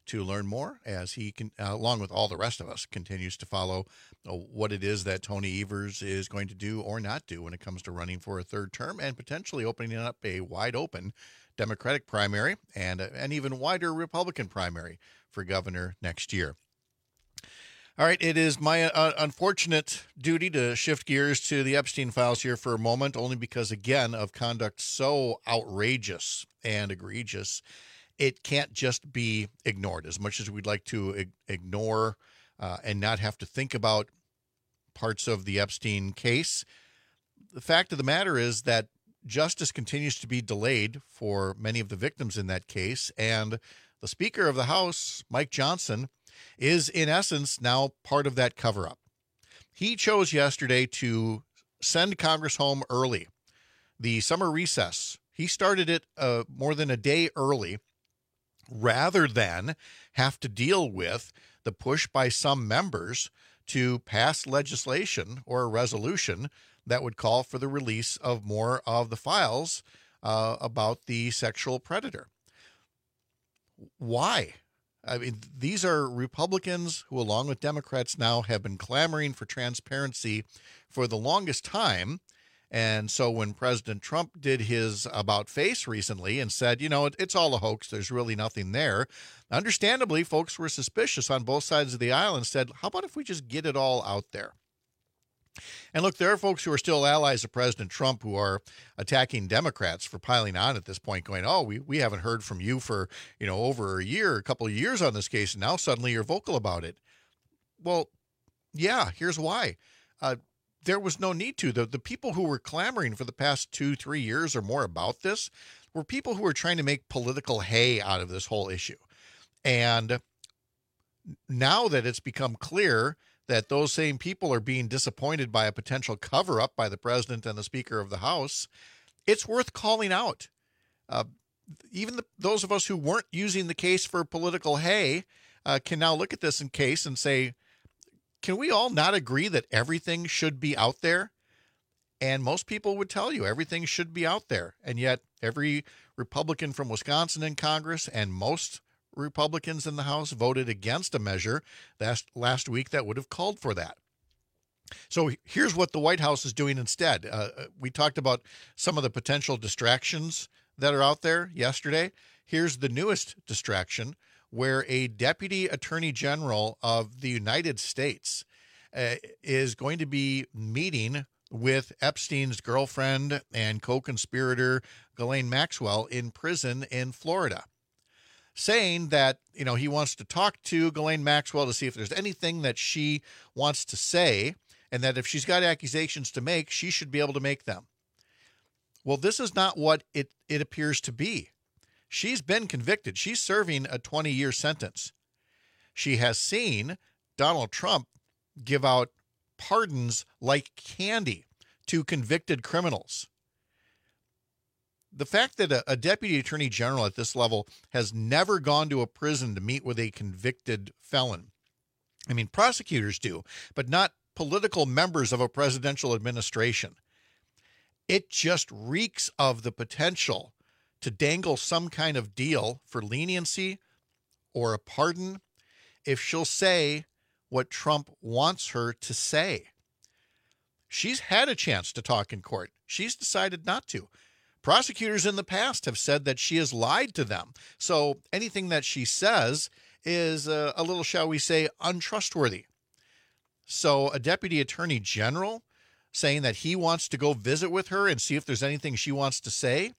to learn more as he, can, uh, along with all the rest of us, continues to follow uh, what it is that Tony Evers is going to do or not do when it comes to running for a third term and potentially opening up a wide open Democratic primary and uh, an even wider Republican primary for governor next year. All right, it is my uh, unfortunate duty to shift gears to the Epstein files here for a moment, only because, again, of conduct so outrageous and egregious, it can't just be ignored. As much as we'd like to ig- ignore uh, and not have to think about parts of the Epstein case, the fact of the matter is that justice continues to be delayed for many of the victims in that case, and the Speaker of the House, Mike Johnson, is in essence now part of that cover-up. He chose yesterday to send Congress home early. The summer recess, he started it uh, more than a day early rather than have to deal with the push by some members to pass legislation or a resolution that would call for the release of more of the files uh, about the sexual predator. Why? I mean, these are Republicans who, along with Democrats now, have been clamoring for transparency for the longest time. And so when President Trump did his about face recently and said, you know, it, it's all a hoax, there's really nothing there, understandably, folks were suspicious on both sides of the aisle and said, how about if we just get it all out there? And look, there are folks who are still allies of President Trump who are attacking Democrats for piling on at this point, going, oh, we, we haven't heard from you for, you know, over a year, a couple of years on this case, and now suddenly you're vocal about it. Well, yeah, here's why. Uh, there was no need to. The, the people who were clamoring for the past two, three years or more about this were people who were trying to make political hay out of this whole issue. And now that it's become clear that those same people are being disappointed by a potential cover-up by the president and the Speaker of the House, it's worth calling out. Uh, even the, those of us who weren't using the case for political hay uh, can now look at this in case and say, can we all not agree that everything should be out there? And most people would tell you everything should be out there. And yet every Republican from Wisconsin in Congress and most Republicans in the House voted against a measure last, last week that would have called for that. So here's what the White House is doing instead. Uh, we talked about some of the potential distractions that are out there yesterday. Here's the newest distraction, where a Deputy Attorney General of the United States uh, is going to be meeting with Epstein's girlfriend and co-conspirator Ghislaine Maxwell in prison in Florida, saying that, you know, he wants to talk to Ghislaine Maxwell to see if there's anything that she wants to say, and that if she's got accusations to make, she should be able to make them. Well, this is not what it, it appears to be. She's been convicted. She's serving a twenty-year sentence. She has seen Donald Trump give out pardons like candy to convicted criminals. The fact that a, a deputy attorney general at this level has never gone to a prison to meet with a convicted felon. I mean, prosecutors do, but not political members of a presidential administration. It just reeks of the potential to dangle some kind of deal for leniency or a pardon if she'll say what Trump wants her to say. She's had a chance to talk in court. She's decided not to. Prosecutors in the past have said that she has lied to them. So anything that she says is a, a little, shall we say, untrustworthy. So a deputy attorney general saying that he wants to go visit with her and see if there's anything she wants to say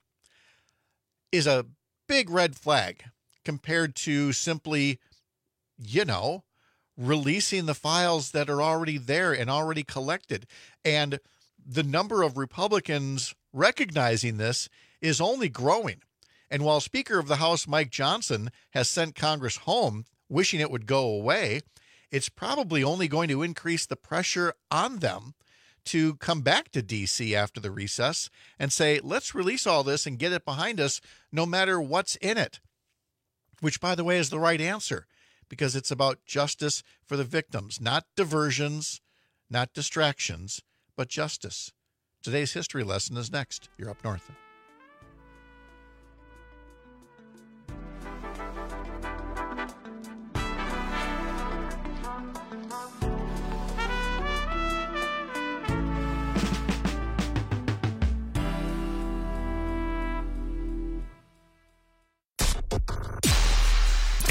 is a big red flag compared to simply, you know, releasing the files that are already there and already collected. And the number of Republicans recognizing this is only growing. And while Speaker of the House Mike Johnson has sent Congress home wishing it would go away, it's probably only going to increase the pressure on them to come back to D C after the recess and say, let's release all this and get it behind us no matter what's in it. Which, by the way, is the right answer, because it's about justice for the victims, not diversions, not distractions, but justice. Today's history lesson is next. You're up north.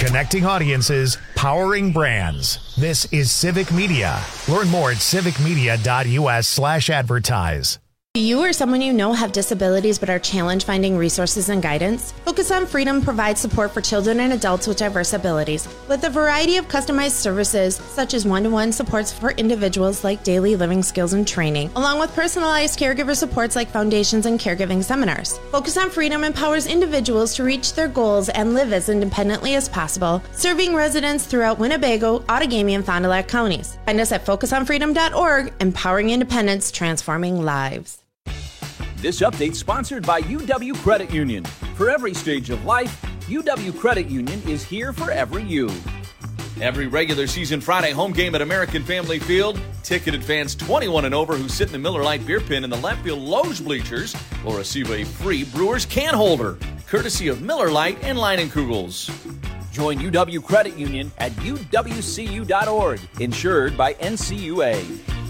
Connecting audiences, powering brands. This is Civic Media. Learn more at civicmedia.us slash advertise. Do you or someone you know have disabilities but are challenged finding resources and guidance? Focus on Freedom provides support for children and adults with diverse abilities, with a variety of customized services such as one-to-one supports for individuals like daily living skills and training, along with personalized caregiver supports like foundations and caregiving seminars. Focus on Freedom empowers individuals to reach their goals and live as independently as possible, serving residents throughout Winnebago, Outagamie, and Fond du Lac counties. Find us at focus on freedom dot org, empowering independence, transforming lives. This update sponsored by U W Credit Union. For every stage of life, U W Credit Union is here for every you. Every regular season Friday home game at American Family Field, ticketed fans twenty-one and over who sit in the Miller Lite beer pen in the left field Lowe's bleachers will receive a free Brewers can holder, courtesy of Miller Lite and Leinenkugels. Join U W Credit Union at U W C U dot org, insured by N C U A.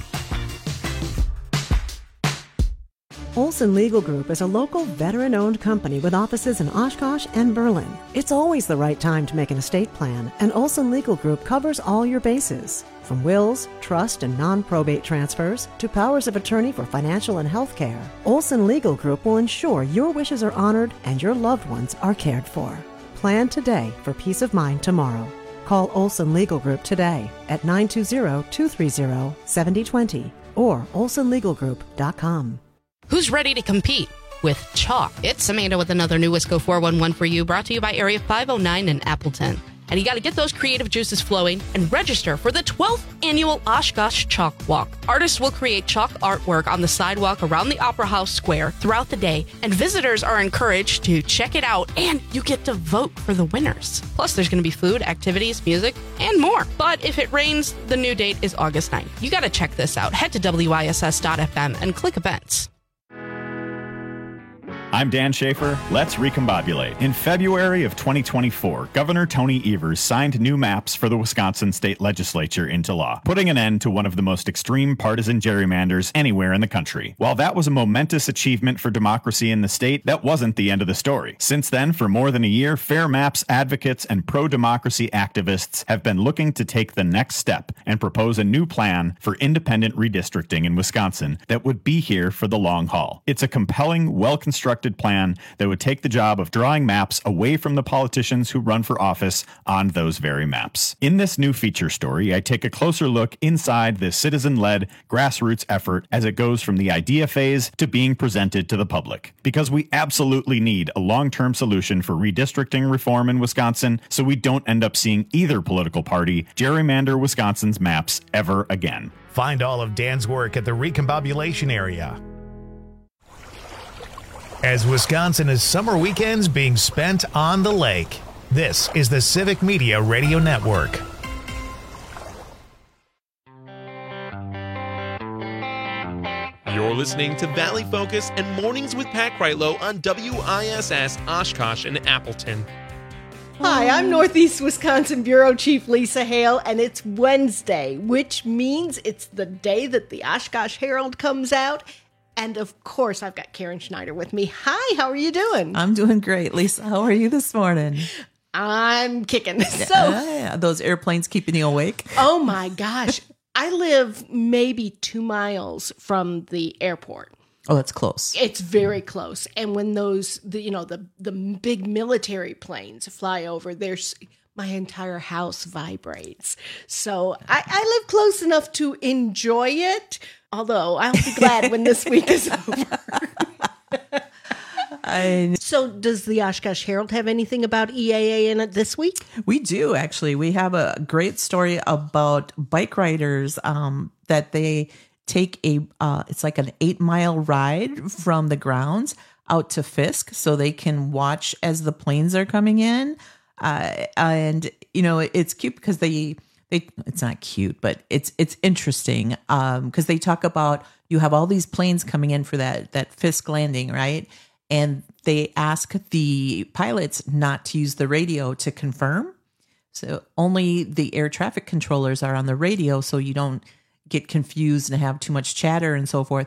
Olson Legal Group is a local veteran-owned company with offices in Oshkosh and Berlin. It's always the right time to make an estate plan, and Olson Legal Group covers all your bases. From wills, trust, and non-probate transfers to powers of attorney for financial and health care, Olson Legal Group will ensure your wishes are honored and your loved ones are cared for. Plan today for peace of mind tomorrow. Call Olson Legal Group today at nine two zero, two three zero, seven zero two zero or olson legal group dot com. Who's ready to compete with chalk? It's Amanda with another new Wisco four one one for you, brought to you by Area five oh nine in Appleton. And you got to get those creative juices flowing and register for the twelfth annual Oshkosh Chalk Walk. Artists will create chalk artwork on the sidewalk around the Opera House Square throughout the day, and visitors are encouraged to check it out, and you get to vote for the winners. Plus, there's going to be food, activities, music, and more. But if it rains, the new date is August ninth. You got to check this out. Head to W I S S dot F M and click events. I'm Dan Schaefer. Let's recombobulate. In February of twenty twenty-four, Governor Tony Evers signed new maps for the Wisconsin state legislature into law, putting an end to one of the most extreme partisan gerrymanders anywhere in the country. While that was a momentous achievement for democracy in the state, that wasn't the end of the story. Since then, for more than a year, Fair Maps advocates and pro-democracy activists have been looking to take the next step and propose a new plan for independent redistricting in Wisconsin that would be here for the long haul. It's a compelling, well-constructed plan that would take the job of drawing maps away from the politicians who run for office on those very maps. In this new feature story, I take a closer look inside this citizen-led grassroots effort as it goes from the idea phase to being presented to the public. Because we absolutely need a long-term solution for redistricting reform in Wisconsin so we don't end up seeing either political party gerrymander Wisconsin's maps ever again. Find all of Dan's work at the Recombobulation area. As Wisconsin is summer weekends being spent on the lake, this is the Civic Media Radio Network. You're listening to Valley Focus and Mornings with Pat Kreitlow on W I S S Oshkosh and Appleton. Hi, I'm Northeast Wisconsin Bureau Chief Lisa Hale, and it's Wednesday, which means it's the day that the Oshkosh Herald comes out. And of course, I've got Karen Schneider with me. Hi, how are you doing? I'm doing great, Lisa. How are you this morning? I'm kicking. So, yeah, yeah. Those airplanes keeping you awake? Oh my gosh. I live maybe two miles from the airport. Oh, that's close. It's very close. And when those, the, you know, the, the big military planes fly over, there's my entire house vibrates. So I, I live close enough to enjoy it. Although I'll be glad when this week is over. I... So does the Oshkosh Herald have anything about E A A in it this week? We do, actually. We have a great story about bike riders um, that they take a, uh, it's like an eight mile ride from the grounds out to Fisk so they can watch as the planes are coming in. Uh, and, you know, it's cute because they... They, it's not cute, but it's it's interesting um, because they talk about you have all these planes coming in for that that Fisk landing, right? And they ask the pilots not to use the radio to confirm. So only the air traffic controllers are on the radio so you don't get confused and have too much chatter and so forth.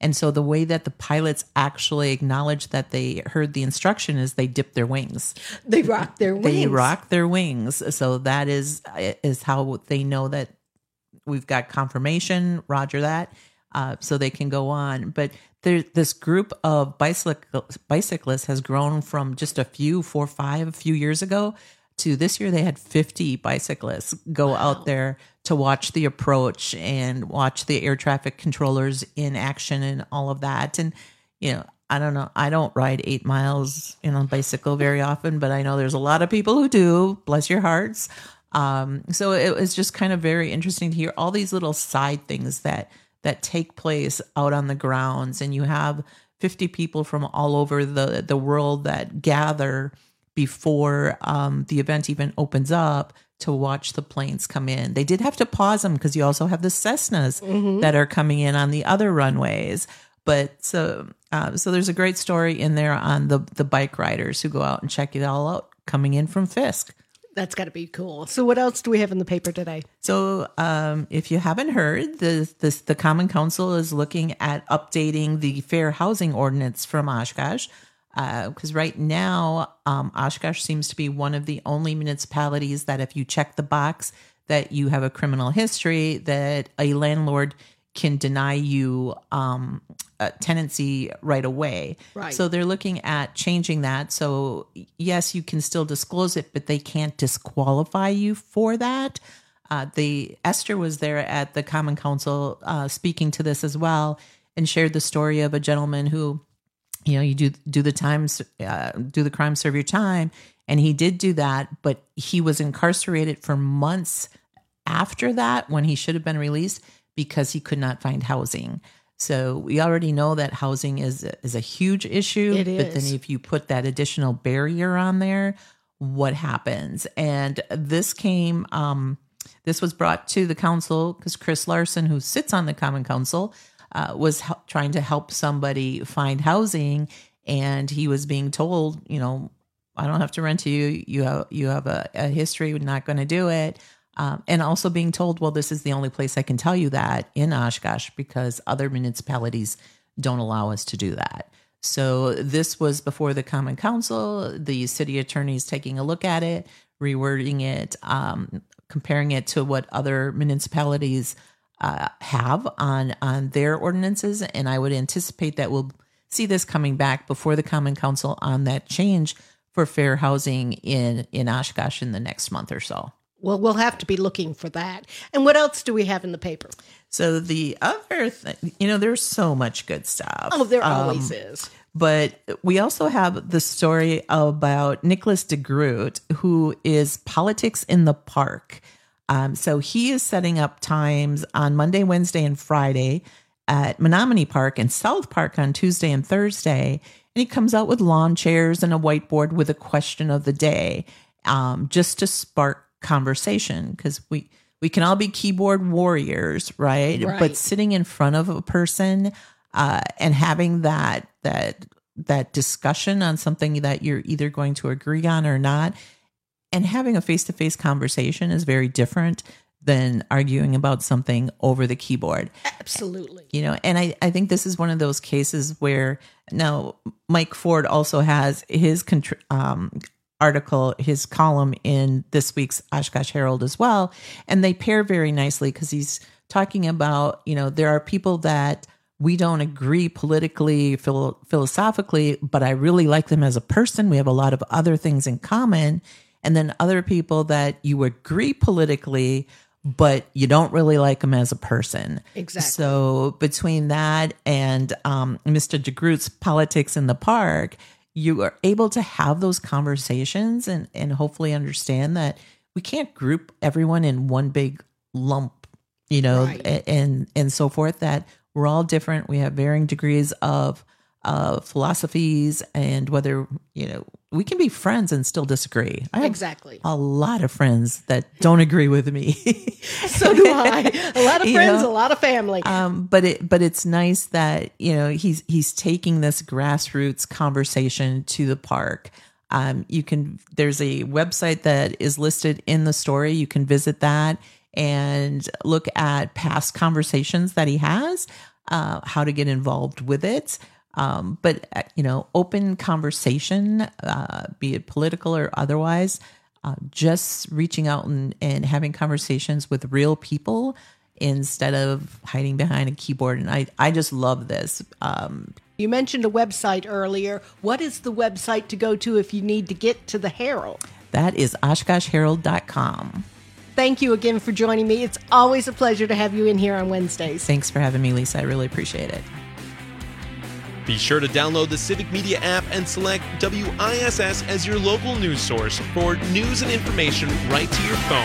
And so the way that the pilots actually acknowledge that they heard the instruction is they dip their wings. They rock their wings. They rock their wings. So that is is how they know that we've got confirmation, roger that, uh, so they can go on. But there, this group of bicycle, bicyclists has grown from just a few, four, five, a few years ago, to this year they had fifty bicyclists go wow. out there to watch the approach and watch the air traffic controllers in action and all of that. And, you know, I don't know, I don't ride eight miles in a bicycle very often, but I know there's a lot of people who do, bless your hearts. Um, so it was just kind of very interesting to hear all these little side things that, that take place out on the grounds. And you have fifty people from all over the, the world that gather before um, the event even opens up to watch the planes come in. They did have to pause them because you also have the Cessnas mm-hmm. that are coming in on the other runways. But so uh, so there's a great story in there on the, the bike riders who go out and check it all out coming in from Fisk. That's got to be cool. So what else do we have in the paper today? So um, if you haven't heard, the, this, the Common Council is looking at updating the fair housing ordinance from Oshkosh. Because uh, right now, um, Oshkosh seems to be one of the only municipalities that if you check the box that you have a criminal history, that a landlord can deny you um, a tenancy right away. Right. So they're looking at changing that. So yes, you can still disclose it, but they can't disqualify you for that. Uh, the Esther was there at the Common Council uh, speaking to this as well, and shared the story of a gentleman who, you know, you do do the times, uh, do the crime, serve your time. And he did do that, but he was incarcerated for months after that when he should have been released because he could not find housing. So we already know that housing is, is a huge issue. It but is. then if you put that additional barrier on there, what happens? And this came, um, this was brought to the council because Chris Larson, who sits on the Common Council, Uh, was hel- trying to help somebody find housing, and he was being told, you know, I don't have to rent to you. You have you have a, a history. We're not going to do it. Um, and also being told, well, this is the only place I can tell you that in Oshkosh because other municipalities don't allow us to do that. So this was before the Common Council. The city attorney is taking a look at it, rewording it, um, comparing it to what other municipalities Uh, have on on their ordinances, and I would anticipate that we'll see this coming back before the Common Council on that change for fair housing in in Oshkosh in the next month or so. Well, we'll have to be looking for that. And what else do we have in the paper? So the other thing, you know, there's so much good stuff. Oh, there Um, always is. But we also have the story about Nicholas DeGroot, who is Politics in the Park. Um, so he is setting up times on Monday, Wednesday, and Friday at Menominee Park and South Park on Tuesday and Thursday. And he comes out with lawn chairs and a whiteboard with a question of the day, um, just to spark conversation. Because we, we can all be keyboard warriors, right? Right. But sitting in front of a person uh, and having that that that discussion on something that you're either going to agree on or not, and having a face-to-face conversation is very different than arguing about something over the keyboard. Absolutely. You know, and I, I think this is one of those cases where now Mike Ford also has his contr- um, article, his column in this week's Oshkosh Herald as well. And they pair very nicely because he's talking about, you know, there are people that we don't agree politically, philo- philosophically, but I really like them as a person. We have a lot of other things in common. And then other people that you agree politically, but you don't really like them as a person. Exactly. So between that and um, Mister DeGroot's Politics in the Park, you are able to have those conversations and, and hopefully understand that we can't group everyone in one big lump, you know, Right. and, and so forth, that we're all different. We have varying degrees of uh, philosophies, and whether, you know, we can be friends and still disagree. I have Exactly. a lot of friends that don't agree with me. So do I. A lot of You friends, know? a lot of family. Um, but it, but it's nice that, you know, he's, he's taking this grassroots conversation to the park. Um, you can, there's a website that is listed in the story. You can visit that and look at past conversations that he has. uh, how to get involved with it. Um, but, uh, you know, open conversation, uh, be it political or otherwise, uh, just reaching out and, and having conversations with real people instead of hiding behind a keyboard. And I, I just love this. Um, you mentioned a website earlier. What is the website to go to if you need to get to the Herald? That is oshkosh herald dot com. Thank you again for joining me. It's always a pleasure to have you in here on Wednesdays. Thanks for having me, Lisa. I really appreciate it. Be sure to download the Civic Media app and select W I S S as your local news source for news and information right to your phone.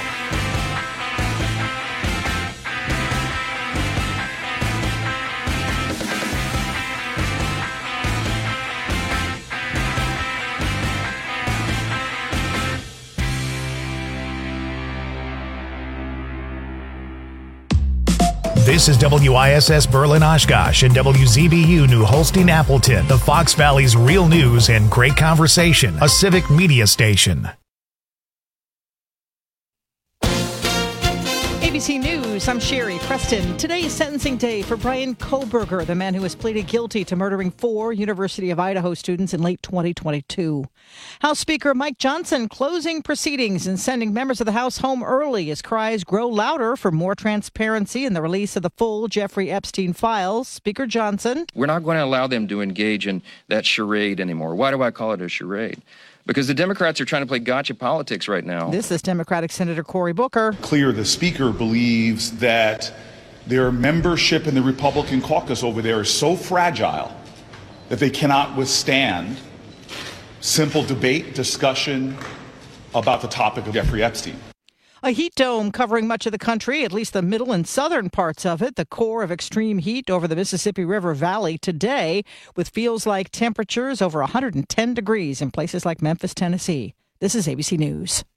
This is W I S S Berlin Oshkosh and W Z B U New Holstein Appleton, the Fox Valley's real news and great conversation, a civic media station. A B C News, I'm Sherry Preston. Today is sentencing day for Brian Kohlberger, the man who has pleaded guilty to murdering four University of Idaho students in late twenty twenty-two. House Speaker Mike Johnson closing proceedings and sending members of the House home early as cries grow louder for more transparency in the release of the full Jeffrey Epstein files. Speaker Johnson. We're not going to allow them to engage in that charade anymore. Why do I call it a charade? Because the Democrats are trying to play gotcha politics right now. This is Democratic Senator Cory Booker. Clear the Speaker believes that their membership in the Republican caucus over there is so fragile that they cannot withstand simple debate, discussion about the topic of Jeffrey Epstein. A heat dome covering much of the country, at least the middle and southern parts of it, the core of extreme heat over the Mississippi River Valley today, with feels like temperatures over one hundred ten degrees in places like Memphis, Tennessee. This is A B C News.